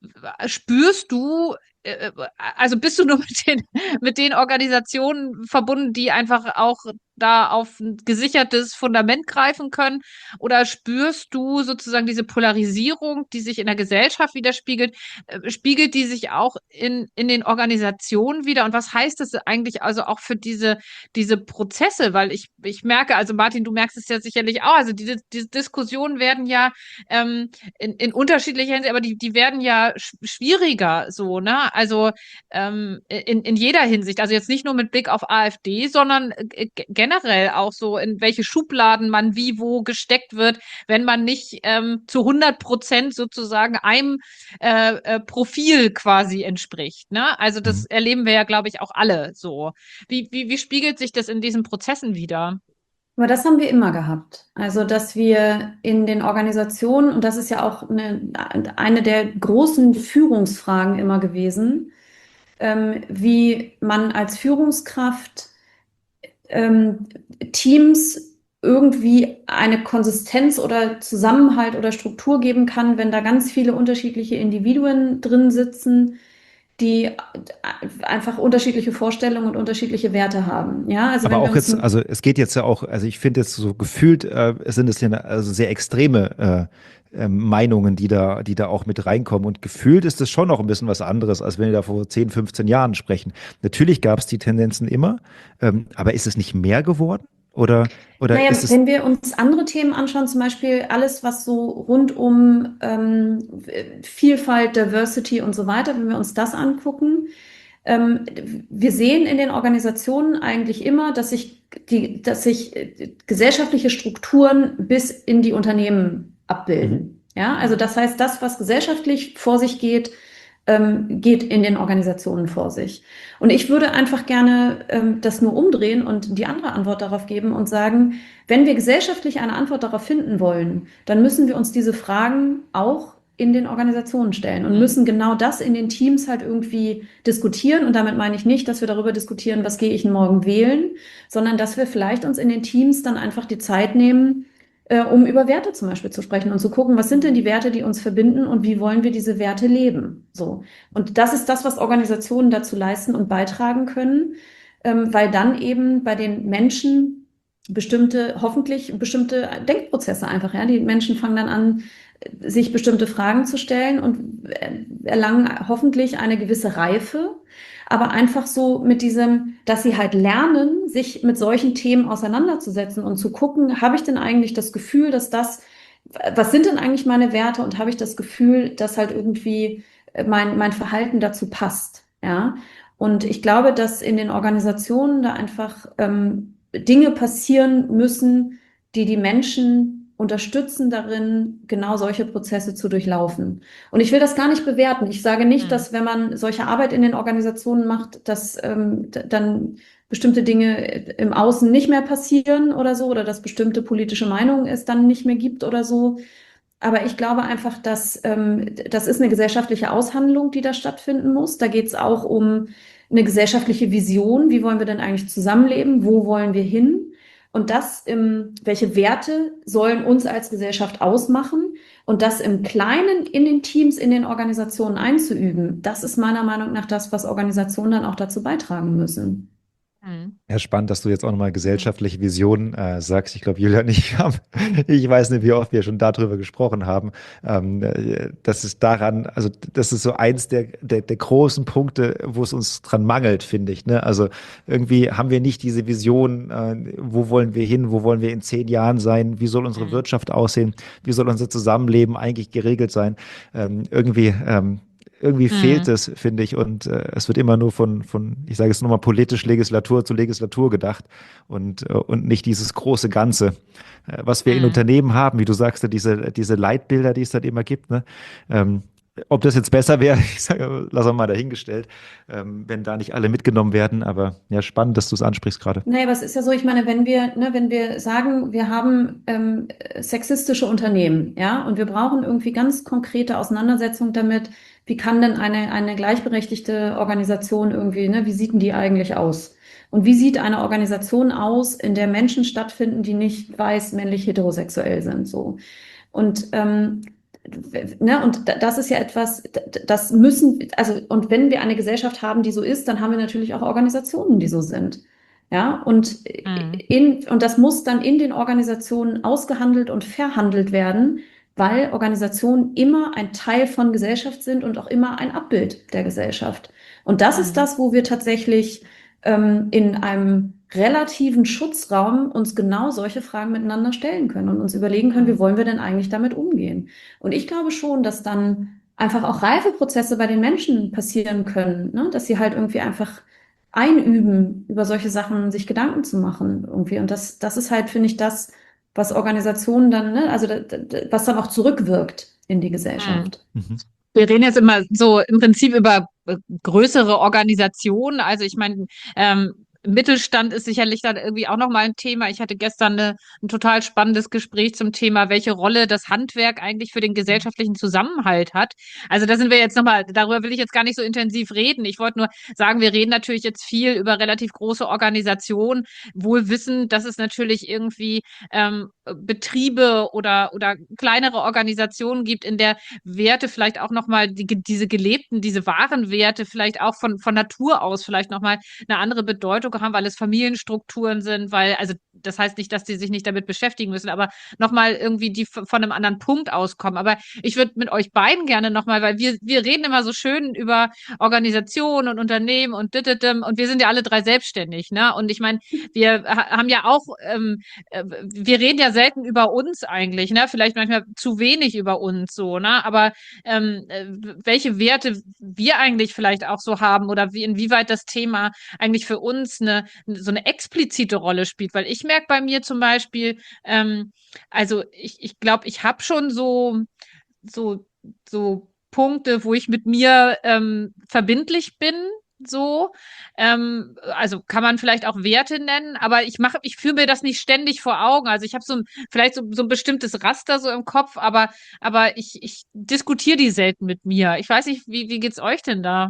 spürst du, äh, also bist du nur mit den, mit den Organisationen verbunden, die einfach auch da auf ein gesichertes Fundament greifen können? Oder spürst du sozusagen diese Polarisierung, die sich in der Gesellschaft widerspiegelt, äh, spiegelt die sich auch in, in den Organisationen wieder? Und was heißt das eigentlich also auch für diese, diese Prozesse? Weil ich, ich merke, also Martin, du merkst es ja sicherlich auch, also diese, diese Diskussionen werden ja ähm, in, in unterschiedlicher Hinsicht, aber die, die werden ja sch schwieriger so, ne? Also ähm, in, in jeder Hinsicht. Also jetzt nicht nur mit Blick auf AfD, sondern äh, generell auch so, in welche Schubladen man wie wo gesteckt wird, wenn man nicht ähm, zu hundert Prozent sozusagen einem äh, äh, Profil quasi entspricht, ne? Also das Mhm. erleben wir ja, glaube ich, auch alle so. Wie, wie, wie spiegelt sich das in diesen Prozessen wider? Aber das haben wir immer gehabt. Also, dass wir in den Organisationen, und das ist ja auch eine, eine der großen Führungsfragen immer gewesen, ähm, wie man als Führungskraft ähm, Teams irgendwie eine Konsistenz oder Zusammenhalt oder Struktur geben kann, wenn da ganz viele unterschiedliche Individuen drin sitzen, die einfach unterschiedliche Vorstellungen und unterschiedliche Werte haben. Ja, also Aber wenn wir auch uns jetzt, also es geht jetzt ja auch, also ich finde jetzt so gefühlt, äh, sind es ja also sehr extreme äh, äh, Meinungen, die da, die da auch mit reinkommen. Und gefühlt ist es schon noch ein bisschen was anderes, als wenn wir da vor zehn, fünfzehn Jahren sprechen. Natürlich gab es die Tendenzen immer, ähm, aber ist es nicht mehr geworden? Oder, oder Naja, ist es, wenn wir uns andere Themen anschauen, zum Beispiel alles, was so rund um ähm, Vielfalt, Diversity und so weiter, wenn wir uns das angucken, ähm, wir sehen in den Organisationen eigentlich immer, dass sich die, dass sich äh, gesellschaftliche Strukturen bis in die Unternehmen abbilden. mhm. Ja, also das heißt, das, was gesellschaftlich vor sich geht, ähm, geht in den Organisationen vor sich. Und ich würde einfach gerne ähm, das nur umdrehen und die andere Antwort darauf geben und sagen, wenn wir gesellschaftlich eine Antwort darauf finden wollen, dann müssen wir uns diese Fragen auch in den Organisationen stellen und müssen genau das in den Teams halt irgendwie diskutieren. Und damit meine ich nicht, dass wir darüber diskutieren, was gehe ich denn morgen wählen, sondern dass wir vielleicht uns in den Teams dann einfach die Zeit nehmen, äh, um über Werte zum Beispiel zu sprechen und zu gucken, was sind denn die Werte, die uns verbinden und wie wollen wir diese Werte leben? So. Und das ist das, was Organisationen dazu leisten und beitragen können, ähm, weil dann eben bei den Menschen bestimmte, hoffentlich bestimmte Denkprozesse einfach, ja, die Menschen fangen dann an, sich bestimmte Fragen zu stellen und erlangen hoffentlich eine gewisse Reife, aber einfach so mit diesem, dass sie halt lernen, sich mit solchen Themen auseinanderzusetzen und zu gucken, habe ich denn eigentlich das Gefühl, dass das, was sind denn eigentlich meine Werte und habe ich das Gefühl, dass halt irgendwie mein, mein Verhalten dazu passt, ja? Und ich glaube, dass in den Organisationen da einfach ähm, Dinge passieren müssen, die die Menschen unterstützen darin, genau solche Prozesse zu durchlaufen. Und ich will das gar nicht bewerten. Ich sage nicht, Hm. dass wenn man solche Arbeit in den Organisationen macht, dass ähm, dann bestimmte Dinge im Außen nicht mehr passieren oder so, oder dass bestimmte politische Meinungen es dann nicht mehr gibt oder so. Aber ich glaube einfach, dass ähm, das ist eine gesellschaftliche Aushandlung, die da stattfinden muss. Da geht es auch um eine gesellschaftliche Vision. Wie wollen wir denn eigentlich zusammenleben? Wo wollen wir hin? Und das, ähm, welche Werte sollen uns als Gesellschaft ausmachen? Und das im Kleinen in den Teams, in den Organisationen einzuüben, das ist meiner Meinung nach das, was Organisationen dann auch dazu beitragen müssen. Mhm. Ja, spannend, dass du jetzt auch nochmal gesellschaftliche Visionen äh, sagst. Ich glaube, Julia und ich haben, ich weiß nicht, wie oft wir schon darüber gesprochen haben. Ähm, äh, das ist daran, also das ist so eins der, der, der großen Punkte, wo es uns dran mangelt, finde ich. Ne? Also irgendwie haben wir nicht diese Vision, äh, wo wollen wir hin, wo wollen wir in zehn Jahren sein, wie soll unsere Mhm. Wirtschaft aussehen, wie soll unser Zusammenleben eigentlich geregelt sein. Ähm, irgendwie ähm, irgendwie fehlt Mhm. es, finde ich. Und äh, es wird immer nur von, von, ich sage es nochmal, politisch Legislatur zu Legislatur gedacht und, äh, und nicht dieses große Ganze, äh, was wir in Mhm. Unternehmen haben, wie du sagst, diese, diese Leitbilder, die es dann immer gibt. Ne? Ähm, ob das jetzt besser wäre, ich sage, lass mal dahingestellt, ähm, wenn da nicht alle mitgenommen werden. Aber ja, spannend, dass du es ansprichst gerade. Nee, aber es ist ja so, ich meine, wenn wir, ne, wenn wir sagen, wir haben ähm, sexistische Unternehmen, ja, und wir brauchen irgendwie ganz konkrete Auseinandersetzungen damit, wie kann denn eine, eine gleichberechtigte Organisation irgendwie, ne, wie sieht denn die eigentlich aus? Und wie sieht eine Organisation aus, in der Menschen stattfinden, die nicht weiß, männlich, heterosexuell sind, so? Und ähm, ne, und da- das ist ja etwas, d- das müssen, also, und wenn wir eine Gesellschaft haben, die so ist, dann haben wir natürlich auch Organisationen, die so sind. Ja, und Mhm. in, und das muss dann in den Organisationen ausgehandelt und verhandelt werden, weil Organisationen immer ein Teil von Gesellschaft sind und auch immer ein Abbild der Gesellschaft. Und das ist Mhm. das, wo wir tatsächlich ähm, in einem relativen Schutzraum uns genau solche Fragen miteinander stellen können und uns überlegen können, wie Mhm. wollen wir denn eigentlich damit umgehen? Und ich glaube schon, dass dann einfach auch Reifeprozesse bei den Menschen passieren können, ne? Dass sie halt irgendwie einfach einüben, über solche Sachen sich Gedanken zu machen irgendwie. Und das, das ist halt, finde ich, das, was Organisationen dann, ne, also da, da, was dann auch zurückwirkt in die Mhm. Gesellschaft. Mhm. Wir reden jetzt immer so im Prinzip über äh, größere Organisationen. Also ich meine, ähm, Mittelstand ist sicherlich dann irgendwie auch nochmal ein Thema. Ich hatte gestern eine, ein total spannendes Gespräch zum Thema, welche Rolle das Handwerk eigentlich für den gesellschaftlichen Zusammenhalt hat. Also da sind wir jetzt nochmal, darüber will ich jetzt gar nicht so intensiv reden. Ich wollte nur sagen, wir reden natürlich jetzt viel über relativ große Organisationen, wohl wissend, dass es natürlich irgendwie ähm, Betriebe oder, oder kleinere Organisationen gibt, in der Werte vielleicht auch nochmal, die, diese gelebten, diese wahren Werte vielleicht auch von, von Natur aus vielleicht nochmal eine andere Bedeutung haben, weil es Familienstrukturen sind, weil, also das heißt nicht, dass die sich nicht damit beschäftigen müssen, aber nochmal irgendwie die von einem anderen Punkt auskommen. Aber ich würde mit euch beiden gerne nochmal, weil wir, wir reden immer so schön über Organisationen und Unternehmen und dittetem und wir sind ja alle drei selbstständig, ne? Und ich meine, wir haben ja auch, ähm, äh, wir reden ja selten über uns eigentlich, ne? Vielleicht manchmal zu wenig über uns so, ne? Aber ähm, äh, welche Werte wir eigentlich vielleicht auch so haben oder wie inwieweit das Thema eigentlich für uns eine so eine explizite Rolle spielt, weil ich merke bei mir zum Beispiel, ähm, also ich ich glaube, ich habe schon so so so Punkte, wo ich mit mir ähm, verbindlich bin, so. Ähm, also kann man vielleicht auch Werte nennen, aber ich mache, ich führe mir das nicht ständig vor Augen. Also ich habe so ein, vielleicht so, so ein bestimmtes Raster so im Kopf, aber, aber ich, ich diskutiere die selten mit mir. Ich weiß nicht, wie, wie geht's euch denn da?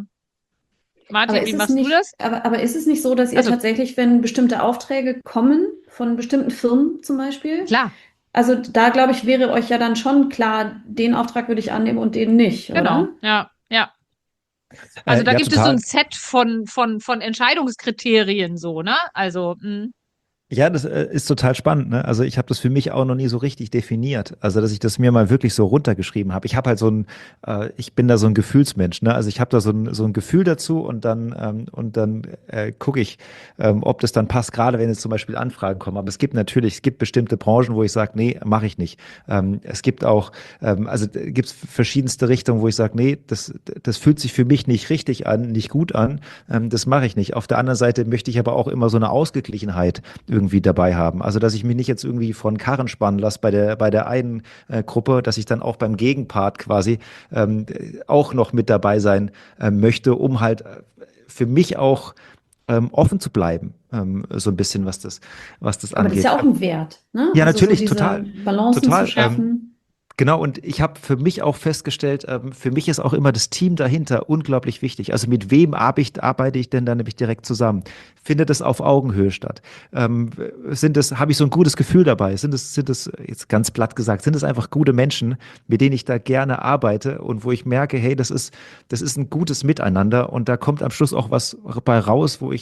Aber Martin, ist wie es machst du nicht, das? aber, aber ist es nicht so, dass ihr Also, tatsächlich, wenn bestimmte Aufträge kommen, von bestimmten Firmen zum Beispiel, klar, also da glaube ich, wäre euch ja dann schon klar, den Auftrag würde ich annehmen und den nicht, genau, oder? ja, ja. Also Äh, da ja, gibt es so ein total. Set von, von, von Entscheidungskriterien, so, ne? Also, mh, Ja, das äh, ist total spannend, ne? Also ich habe das für mich auch noch nie so richtig definiert. Also dass ich das mir mal wirklich so runtergeschrieben habe. Ich habe halt so ein, äh, ich bin da so ein Gefühlsmensch, ne? Also ich habe da so ein, so ein Gefühl dazu und dann ähm, und dann äh, gucke ich, ähm, ob das dann passt, gerade wenn jetzt zum Beispiel Anfragen kommen. Aber es gibt natürlich, es gibt bestimmte Branchen, wo ich sage, nee, mache ich nicht. Ähm, es gibt auch, ähm, also gibt es verschiedenste Richtungen, wo ich sage, nee, das, das fühlt sich für mich nicht richtig an, nicht gut an. Ähm, das mache ich nicht. Auf der anderen Seite möchte ich aber auch immer so eine Ausgeglichenheit irgendwie dabei haben. Also, dass ich mich nicht jetzt irgendwie von Karren spannen lasse bei der, bei der einen äh, Gruppe, dass ich dann auch beim Gegenpart quasi ähm, auch noch mit dabei sein äh, möchte, um halt äh, für mich auch ähm, offen zu bleiben, ähm, so ein bisschen, was das, was das Aber das ist angeht. ja auch ein Wert, ne? Ja, Also so natürlich, diese total, Balancen zu total. Ähm, schaffen. Genau, und ich habe für mich auch festgestellt, ähm, für mich ist auch immer das Team dahinter unglaublich wichtig. Also mit wem arbe ich, arbeite ich denn dann nämlich direkt zusammen? Findet es auf Augenhöhe statt? Ähm, sind es, habe ich so ein gutes Gefühl dabei? Sind es, sind es, jetzt ganz platt gesagt, sind es einfach gute Menschen, mit denen ich da gerne arbeite und wo ich merke, hey, das ist, das ist ein gutes Miteinander und da kommt am Schluss auch was bei raus, wo ich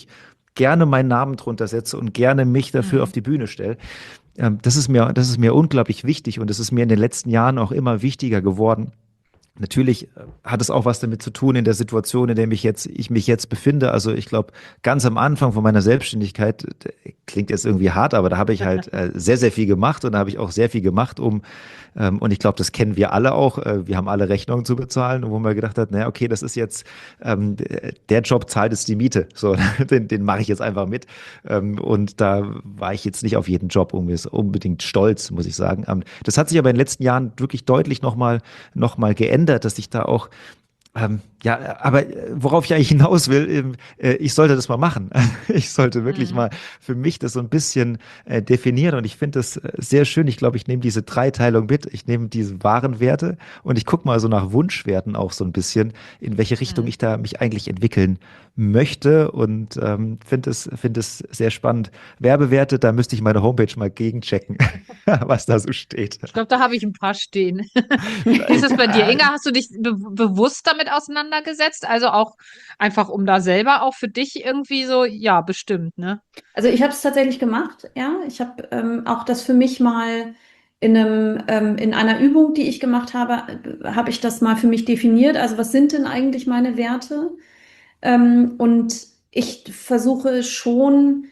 gerne meinen Namen drunter setze und gerne mich dafür Mhm. auf die Bühne stelle. Ähm, das ist mir, das ist mir unglaublich wichtig und das ist mir in den letzten Jahren auch immer wichtiger geworden. Natürlich äh, hat es auch was damit zu tun in der Situation, in der mich jetzt, ich mich jetzt befinde. Also ich glaube, ganz am Anfang von meiner Selbstständigkeit, äh, klingt jetzt irgendwie hart, aber da habe ich halt äh, sehr, sehr viel gemacht und da habe ich auch sehr viel gemacht, um, ähm, und ich glaube, das kennen wir alle auch, äh, wir haben alle Rechnungen zu bezahlen, wo man gedacht hat, naja, okay, das ist jetzt, ähm, der Job zahlt jetzt die Miete, so, den, den mache ich jetzt einfach mit. Ähm, und da war ich jetzt nicht auf jeden Job unbedingt stolz, muss ich sagen. Ähm, das hat sich aber in den letzten Jahren wirklich deutlich nochmal noch mal geändert, dass ich da auch ähm, ja, aber äh, worauf ich eigentlich hinaus will, ähm, äh, ich sollte das mal machen. Ich sollte wirklich Mhm. mal für mich das so ein bisschen äh, definieren und ich finde das äh, sehr schön. Ich glaube, ich nehme diese Dreiteilung mit. Ich nehme diese wahren Werte und ich gucke mal so nach Wunschwerten auch so ein bisschen, in welche Richtung Mhm. ich da mich eigentlich entwickeln möchte und ähm, finde es, finde es sehr spannend. Werbewerte, da müsste ich meine Homepage mal gegenchecken, was da so steht. Ich glaube, da habe ich ein paar stehen. Wie ist es bei dir, Inga? Hast du dich be bewusst damit auseinandergesetzt? Also auch einfach, um da selber auch für dich irgendwie so, ja, bestimmt, ne? Also ich habe es tatsächlich gemacht, ja. Ich habe ähm, auch das für mich mal in einem, ähm, in einer Übung, die ich gemacht habe, äh, habe ich das mal für mich definiert. Also was sind denn eigentlich meine Werte? Ähm, und ich versuche schon,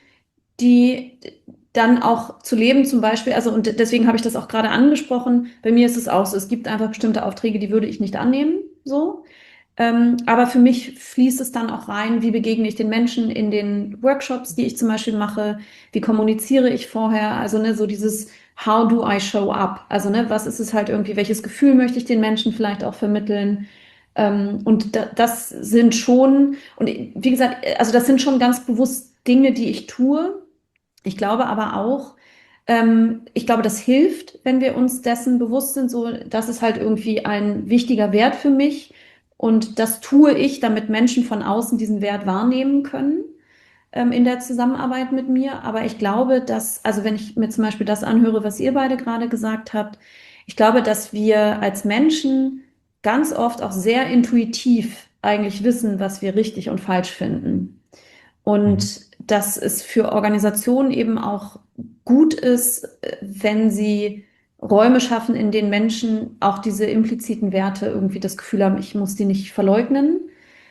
die dann auch zu leben, zum Beispiel. Also und deswegen habe ich das auch gerade angesprochen. Bei mir ist es auch so, es gibt einfach bestimmte Aufträge, die würde ich nicht annehmen, so. Ähm, aber für mich fließt es dann auch rein, wie begegne ich den Menschen in den Workshops, die ich zum Beispiel mache, wie kommuniziere ich vorher, also ne, so dieses How do I show up? Also ne, was ist es halt irgendwie, welches Gefühl möchte ich den Menschen vielleicht auch vermitteln? Ähm, und da, das sind schon, und wie gesagt, also das sind schon ganz bewusst Dinge, die ich tue. Ich glaube aber auch, ähm, ich glaube, das hilft, wenn wir uns dessen bewusst sind, so, das ist halt irgendwie ein wichtiger Wert für mich. Und das tue ich, damit Menschen von außen diesen Wert wahrnehmen können, ähm, in der Zusammenarbeit mit mir. Aber ich glaube, dass, also wenn ich mir zum Beispiel das anhöre, was ihr beide gerade gesagt habt, ich glaube, dass wir als Menschen ganz oft auch sehr intuitiv eigentlich wissen, was wir richtig und falsch finden. Mhm. Und dass es für Organisationen eben auch gut ist, äh, wenn sie Räume schaffen, in denen Menschen auch diese impliziten Werte irgendwie das Gefühl haben, ich muss die nicht verleugnen.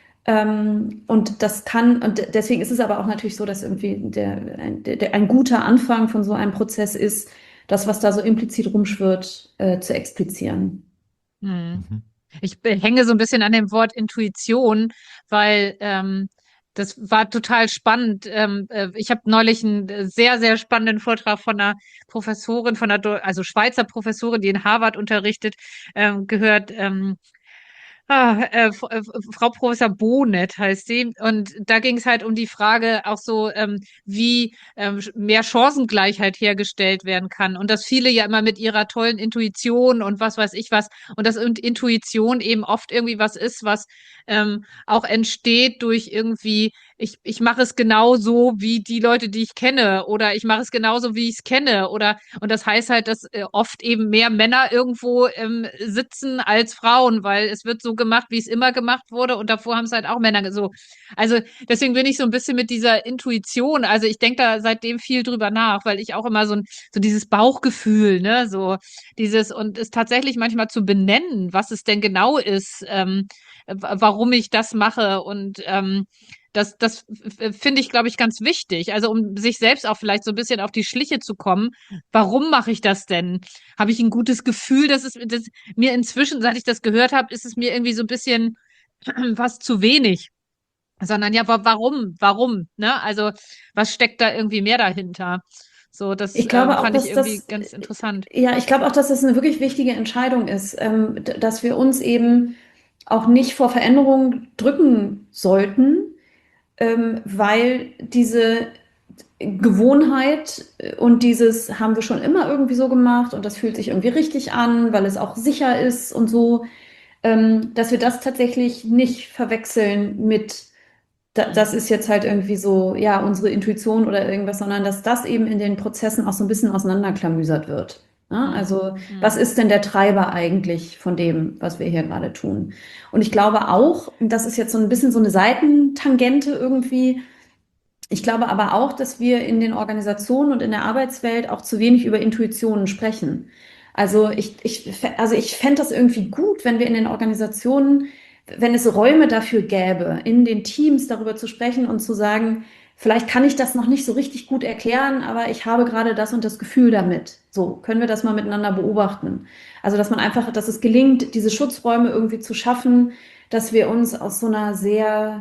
Ähm, und das kann, und deswegen ist es aber auch natürlich so, dass irgendwie der, ein, der, ein guter Anfang von so einem Prozess ist, das, was da so implizit rumschwirrt, äh, zu explizieren. Mhm. Mhm. Ich be- hänge so ein bisschen an dem Wort Intuition, weil ähm, das war total spannend. Ähm, äh, ich habe neulich einen äh, sehr, sehr spannenden Vortrag von einer Professorin, von einer, Deu- also Schweizer Professorin, die in Harvard unterrichtet, ähm, gehört. Ähm, Ah, äh, F- äh, Frau Professor Bonet heißt sie. Und da ging es halt um die Frage auch so, ähm, wie ähm, mehr Chancengleichheit hergestellt werden kann. Und dass viele ja immer mit ihrer tollen Intuition und was weiß ich was, und dass in- Intuition eben oft irgendwie was ist, was ähm, auch entsteht durch irgendwie, ich, ich mache es genauso wie die Leute, die ich kenne, oder ich mache es genauso, wie ich es kenne. Oder und das heißt halt, dass äh, oft eben mehr Männer irgendwo ähm, sitzen als Frauen, weil es wird so gemacht, wie es immer gemacht wurde und davor haben es halt auch Männer so. Also deswegen bin ich so ein bisschen mit dieser Intuition, also ich denke da seitdem viel drüber nach, weil ich auch immer so ein so dieses Bauchgefühl, ne, so dieses und es tatsächlich manchmal zu benennen, was es denn genau ist, ähm, warum ich das mache und ähm, das, das finde ich, glaube ich, ganz wichtig. Also um sich selbst auch vielleicht so ein bisschen auf die Schliche zu kommen. Warum mache ich das denn? Habe ich ein gutes Gefühl, dass es dass mir inzwischen, seit ich das gehört habe, ist es mir irgendwie so ein bisschen was zu wenig. Sondern ja, wa warum? Warum? Ne? Also was steckt da irgendwie mehr dahinter? So, das Ich ähm, glaube auch, fand ich dass irgendwie das, ganz interessant. ja, ich glaube auch, dass das eine wirklich wichtige Entscheidung ist, ähm, d- dass wir uns eben auch nicht vor Veränderungen drücken sollten, ähm, weil diese Gewohnheit äh, und dieses haben wir schon immer irgendwie so gemacht und das fühlt sich irgendwie richtig an, weil es auch sicher ist und so, ähm, dass wir das tatsächlich nicht verwechseln mit da, das Mhm. ist jetzt halt irgendwie so, ja, unsere Intuition oder irgendwas, sondern dass das eben in den Prozessen auch so ein bisschen auseinanderklamüsert wird. Ne? Mhm. Also, was Mhm. ist denn der Treiber eigentlich von dem, was wir hier gerade tun? Und ich glaube auch, das ist jetzt so ein bisschen so eine Seitentangente irgendwie, Ich glaube aber auch, dass wir in den Organisationen und in der Arbeitswelt auch zu wenig über Intuitionen sprechen. Also ich, ich, also ich fände das irgendwie gut, wenn wir in den Organisationen, wenn es Räume dafür gäbe, in den Teams darüber zu sprechen und zu sagen, vielleicht kann ich das noch nicht so richtig gut erklären, aber ich habe gerade das und das Gefühl damit. So, können wir das mal miteinander beobachten? Also, dass man einfach, dass es gelingt, diese Schutzräume irgendwie zu schaffen, dass wir uns aus so einer sehr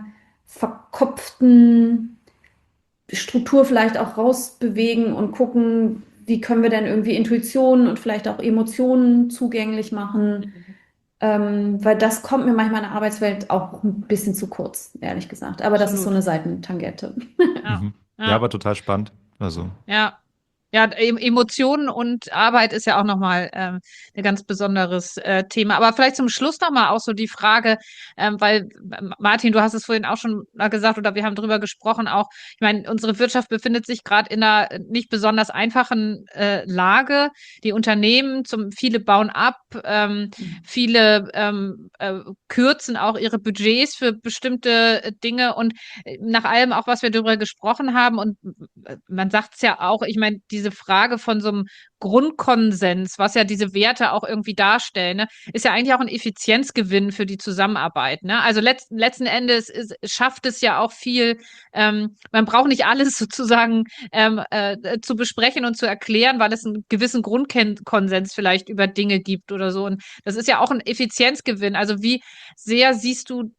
verkopften Struktur vielleicht auch rausbewegen und gucken, wie können wir denn irgendwie Intuitionen und vielleicht auch Emotionen zugänglich machen. Mhm. Ähm, weil das kommt mir manchmal in der Arbeitswelt auch ein bisschen zu kurz, ehrlich gesagt. Aber das ist so Absolut. eine Seitentangente. Ja, Mhm. Ja, ja, aber total spannend. Also, ja. Ja, em- Emotionen und Arbeit ist ja auch nochmal ähm, ein ganz besonderes äh, Thema. Aber vielleicht zum Schluss nochmal auch so die Frage, ähm, weil ähm, Martin, du hast es vorhin auch schon mal gesagt oder wir haben drüber gesprochen auch. Ich meine, unsere Wirtschaft befindet sich gerade in einer nicht besonders einfachen äh, Lage. Die Unternehmen, zum, viele bauen ab, ähm, viele ähm, äh, kürzen auch ihre Budgets für bestimmte äh, Dinge und äh, nach allem auch, was wir darüber gesprochen haben und äh, man sagt es ja auch, ich meine, diese Frage von so einem Grundkonsens, was ja diese Werte auch irgendwie darstellen, ne, ist ja eigentlich auch ein Effizienzgewinn für die Zusammenarbeit. Ne? Also letzten, letzten Endes ist, schafft es ja auch viel, ähm, man braucht nicht alles sozusagen ähm, äh, zu besprechen und zu erklären, weil es einen gewissen Grundkonsens vielleicht über Dinge gibt oder so. Und das ist ja auch ein Effizienzgewinn. Also wie sehr siehst du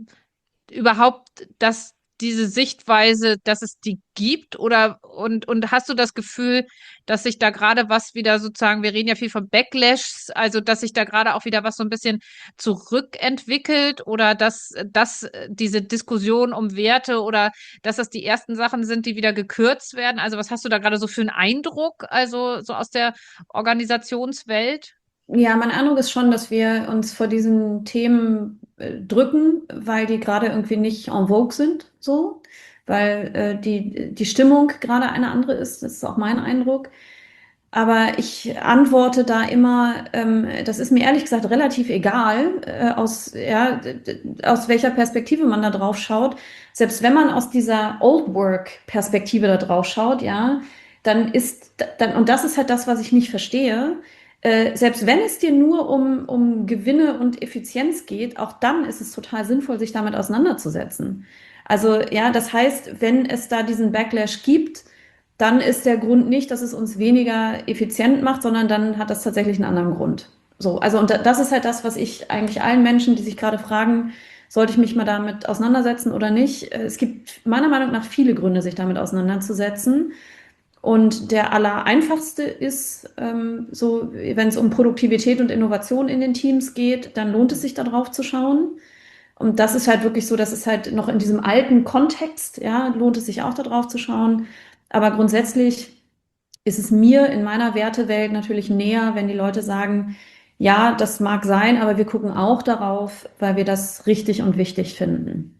überhaupt, dass diese Sichtweise, dass es die gibt oder und und hast du das Gefühl, dass sich da gerade was wieder sozusagen, wir reden ja viel von Backlash, also dass sich da gerade auch wieder was so ein bisschen zurückentwickelt oder dass dass äh, diese Diskussion um Werte oder dass das die ersten Sachen sind, die wieder gekürzt werden? Also was hast du da gerade so für einen Eindruck, also so aus der Organisationswelt? Ja, mein Eindruck ist schon, dass wir uns vor diesen Themen äh, drücken, weil die gerade irgendwie nicht en vogue sind, so, weil äh, die, die Stimmung gerade eine andere ist. Das ist auch mein Eindruck. Aber ich antworte da immer, ähm, das ist mir ehrlich gesagt relativ egal, äh, aus, ja, d- d- aus welcher Perspektive man da drauf schaut. Selbst wenn man aus dieser Old Work-Perspektive da drauf schaut, ja, dann ist, dann, und das ist halt das, was ich nicht verstehe. Äh, selbst wenn es dir nur um, um Gewinne und Effizienz geht, auch dann ist es total sinnvoll, sich damit auseinanderzusetzen. Also, ja, das heißt, wenn es da diesen Backlash gibt, dann ist der Grund nicht, dass es uns weniger effizient macht, sondern dann hat das tatsächlich einen anderen Grund. So, also und das ist halt das, was ich eigentlich allen Menschen, die sich gerade fragen, sollte ich mich mal damit auseinandersetzen oder nicht? Es gibt meiner Meinung nach viele Gründe, sich damit auseinanderzusetzen. Und der allereinfachste ist, ähm, so, wenn es um Produktivität und Innovation in den Teams geht, dann lohnt es sich da drauf zu schauen. Und das ist halt wirklich so, das ist halt noch in diesem alten Kontext, ja, lohnt es sich auch da drauf zu schauen. Aber grundsätzlich ist es mir in meiner Wertewelt natürlich näher, wenn die Leute sagen, ja, das mag sein, aber wir gucken auch darauf, weil wir das richtig und wichtig finden.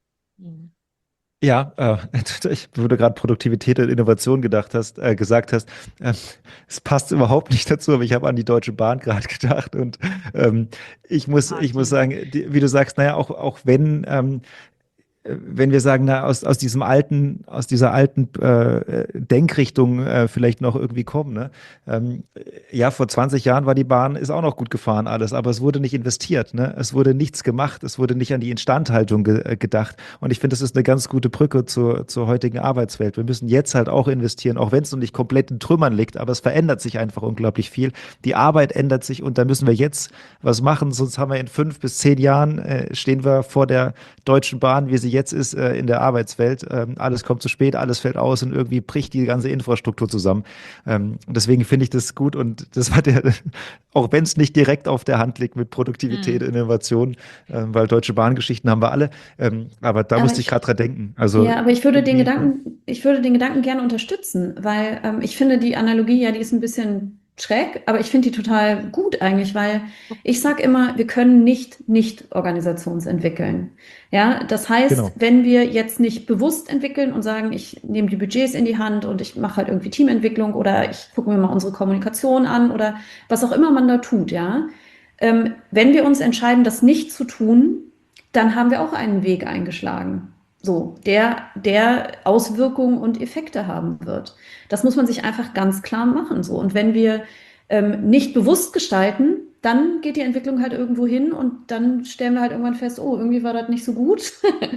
Mhm. ja, äh, ich, wo du gerade Produktivität und Innovation gedacht hast, äh, gesagt hast, äh, es passt überhaupt nicht dazu, aber ich habe an die Deutsche Bahn gerade gedacht und ähm, ich muss, ich muss Martin. sagen, die, wie du sagst, naja, auch, auch wenn ähm, äh, wenn wir sagen, na, aus, aus diesem alten, aus dieser alten äh, Denkrichtung äh, vielleicht noch irgendwie kommen, ne? Ähm, ja, vor zwanzig Jahren war die Bahn, ist auch noch gut gefahren alles, aber es wurde nicht investiert, ne? Es wurde nichts gemacht, es wurde nicht an die Instandhaltung ge äh, gedacht. Und ich finde, das ist eine ganz gute Brücke zur, zur heutigen Arbeitswelt. Wir müssen jetzt halt auch investieren, auch wenn es noch nicht komplett in Trümmern liegt, aber es verändert sich einfach unglaublich viel. Die Arbeit ändert sich und da müssen wir jetzt was machen, sonst haben wir in fünf bis zehn Jahren äh, stehen wir vor der Deutschen Bahn, wie sie jetzt ist, äh, in der Arbeitswelt. Ähm, alles kommt zu spät, alles fällt aus und irgendwie bricht die ganze Infrastruktur zusammen. Ähm, und deswegen finde ich das gut und das war der, auch wenn es nicht direkt auf der Hand liegt mit Produktivität, Mhm. Innovation, ähm, weil Deutsche Bahn-Geschichten haben wir alle. Ähm, aber da Aber musste ich ich, gerade dran denken. Also ja, aber ich würde den irgendwie, ja. Gedanken, ich würde den Gedanken gerne unterstützen, weil ähm, ich finde die Analogie, ja, die ist ein bisschen schräg, aber ich finde die total gut eigentlich, weil ich sage immer, wir können nicht nicht Organisationsentwickeln. Ja, das heißt, Genau. wenn wir jetzt nicht bewusst entwickeln und sagen, ich nehme die Budgets in die Hand und ich mache halt irgendwie Teamentwicklung oder ich gucke mir mal unsere Kommunikation an oder was auch immer man da tut, ja. Ähm, wenn wir uns entscheiden, das nicht zu tun, dann haben wir auch einen Weg eingeschlagen. so, der, der Auswirkungen und Effekte haben wird. Das muss man sich einfach ganz klar machen. So. Und wenn wir ähm, nicht bewusst gestalten, dann geht die Entwicklung halt irgendwo hin und dann stellen wir halt irgendwann fest, oh, irgendwie war das nicht so gut.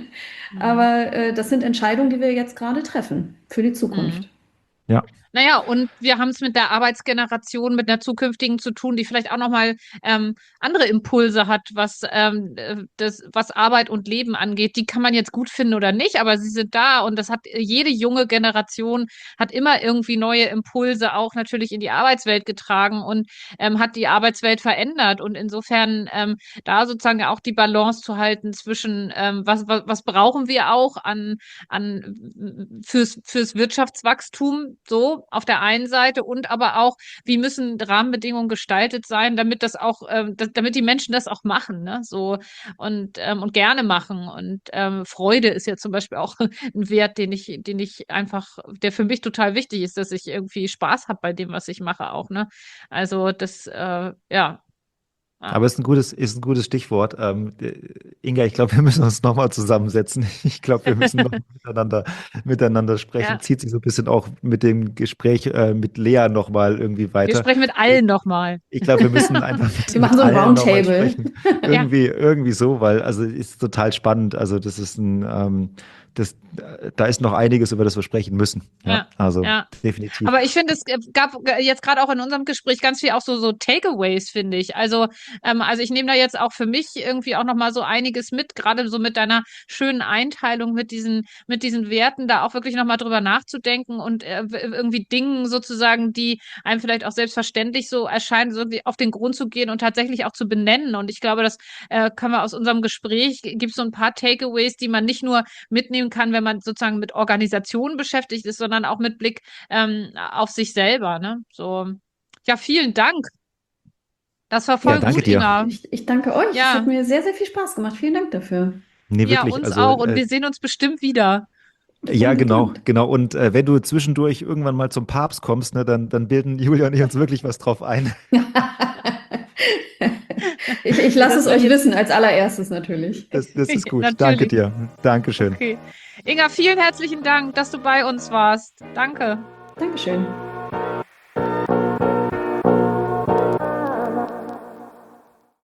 Aber äh, das sind Entscheidungen, die wir jetzt gerade treffen für die Zukunft. Mhm. Ja. Naja, und wir haben es mit der Arbeitsgeneration, mit einer zukünftigen zu tun, die vielleicht auch nochmal ähm, andere Impulse hat, was, ähm, äh, das, was Arbeit und Leben angeht. Die kann man jetzt gut finden oder nicht, aber sie sind da und das hat jede junge Generation hat immer irgendwie neue Impulse auch natürlich in die Arbeitswelt getragen und ähm, hat die Arbeitswelt verändert. Und insofern ähm, da sozusagen auch die Balance zu halten zwischen ähm, was, was, was brauchen wir auch an, an fürs, fürs Wirtschaftswachstum so auf der einen Seite und aber auch, wie müssen Rahmenbedingungen gestaltet sein, damit das auch, ähm, das, damit die Menschen das auch machen, ne? So und, ähm, und gerne machen. Und ähm, Freude ist ja zum Beispiel auch ein Wert, den ich, den ich einfach, der für mich total wichtig ist, dass ich irgendwie Spaß habe bei dem, was ich mache auch, ne? Also das, äh, ja. Aber es ist ein gutes, ist ein gutes Stichwort. Ähm, äh, Inga, ich glaube, wir müssen uns nochmal zusammensetzen. Ich glaube, wir müssen noch miteinander, miteinander sprechen. Ja. Zieht sich so ein bisschen auch mit dem Gespräch äh, mit Lea nochmal irgendwie Wir weiter. sprechen mit allen nochmal. Ich glaube, wir müssen einfach mit, Wir mit machen so ein allen nochmal Roundtable. sprechen. Irgendwie, irgendwie so, weil also ist total spannend. Also das ist ein, ähm, das, da ist noch einiges, über das wir sprechen müssen. Ja, Ja, also ja. definitiv. Aber ich finde, es gab jetzt gerade auch in unserem Gespräch ganz viel auch so, so Takeaways, finde ich. Also, ähm, also ich nehme da jetzt auch für mich irgendwie auch nochmal so einiges mit, gerade so mit deiner schönen Einteilung, mit diesen, mit diesen Werten, da auch wirklich nochmal drüber nachzudenken und äh, irgendwie Dingen sozusagen, die einem vielleicht auch selbstverständlich so erscheinen, so irgendwie auf den Grund zu gehen und tatsächlich auch zu benennen. Und ich glaube, das äh, können wir aus unserem Gespräch, gibt es so ein paar Takeaways, die man nicht nur mitnehmen kann, wenn man sozusagen mit Organisationen beschäftigt ist, sondern auch mit Blick ähm, auf sich selber. Ne? So, ja, vielen Dank. Das war voll Ja, danke gut, dir. Inga. Ich, ich danke euch. Es Ja, hat mir sehr, sehr viel Spaß gemacht. Vielen Dank dafür. Nee, ja, wirklich. uns Also auch. Und äh, wir sehen uns bestimmt wieder. ja, genau, Unbedingt. genau. Und äh, wenn du zwischendurch irgendwann mal zum Papst kommst, ne, dann, dann bilden Julia und ich uns wirklich was drauf ein. Ich, ich Nee, lasse das es wird euch jetzt wissen, als allererstes natürlich. Das, das ist gut. Danke natürlich. dir. Dankeschön. Okay. Inga, vielen herzlichen Dank, dass du bei uns warst. Danke. Dankeschön.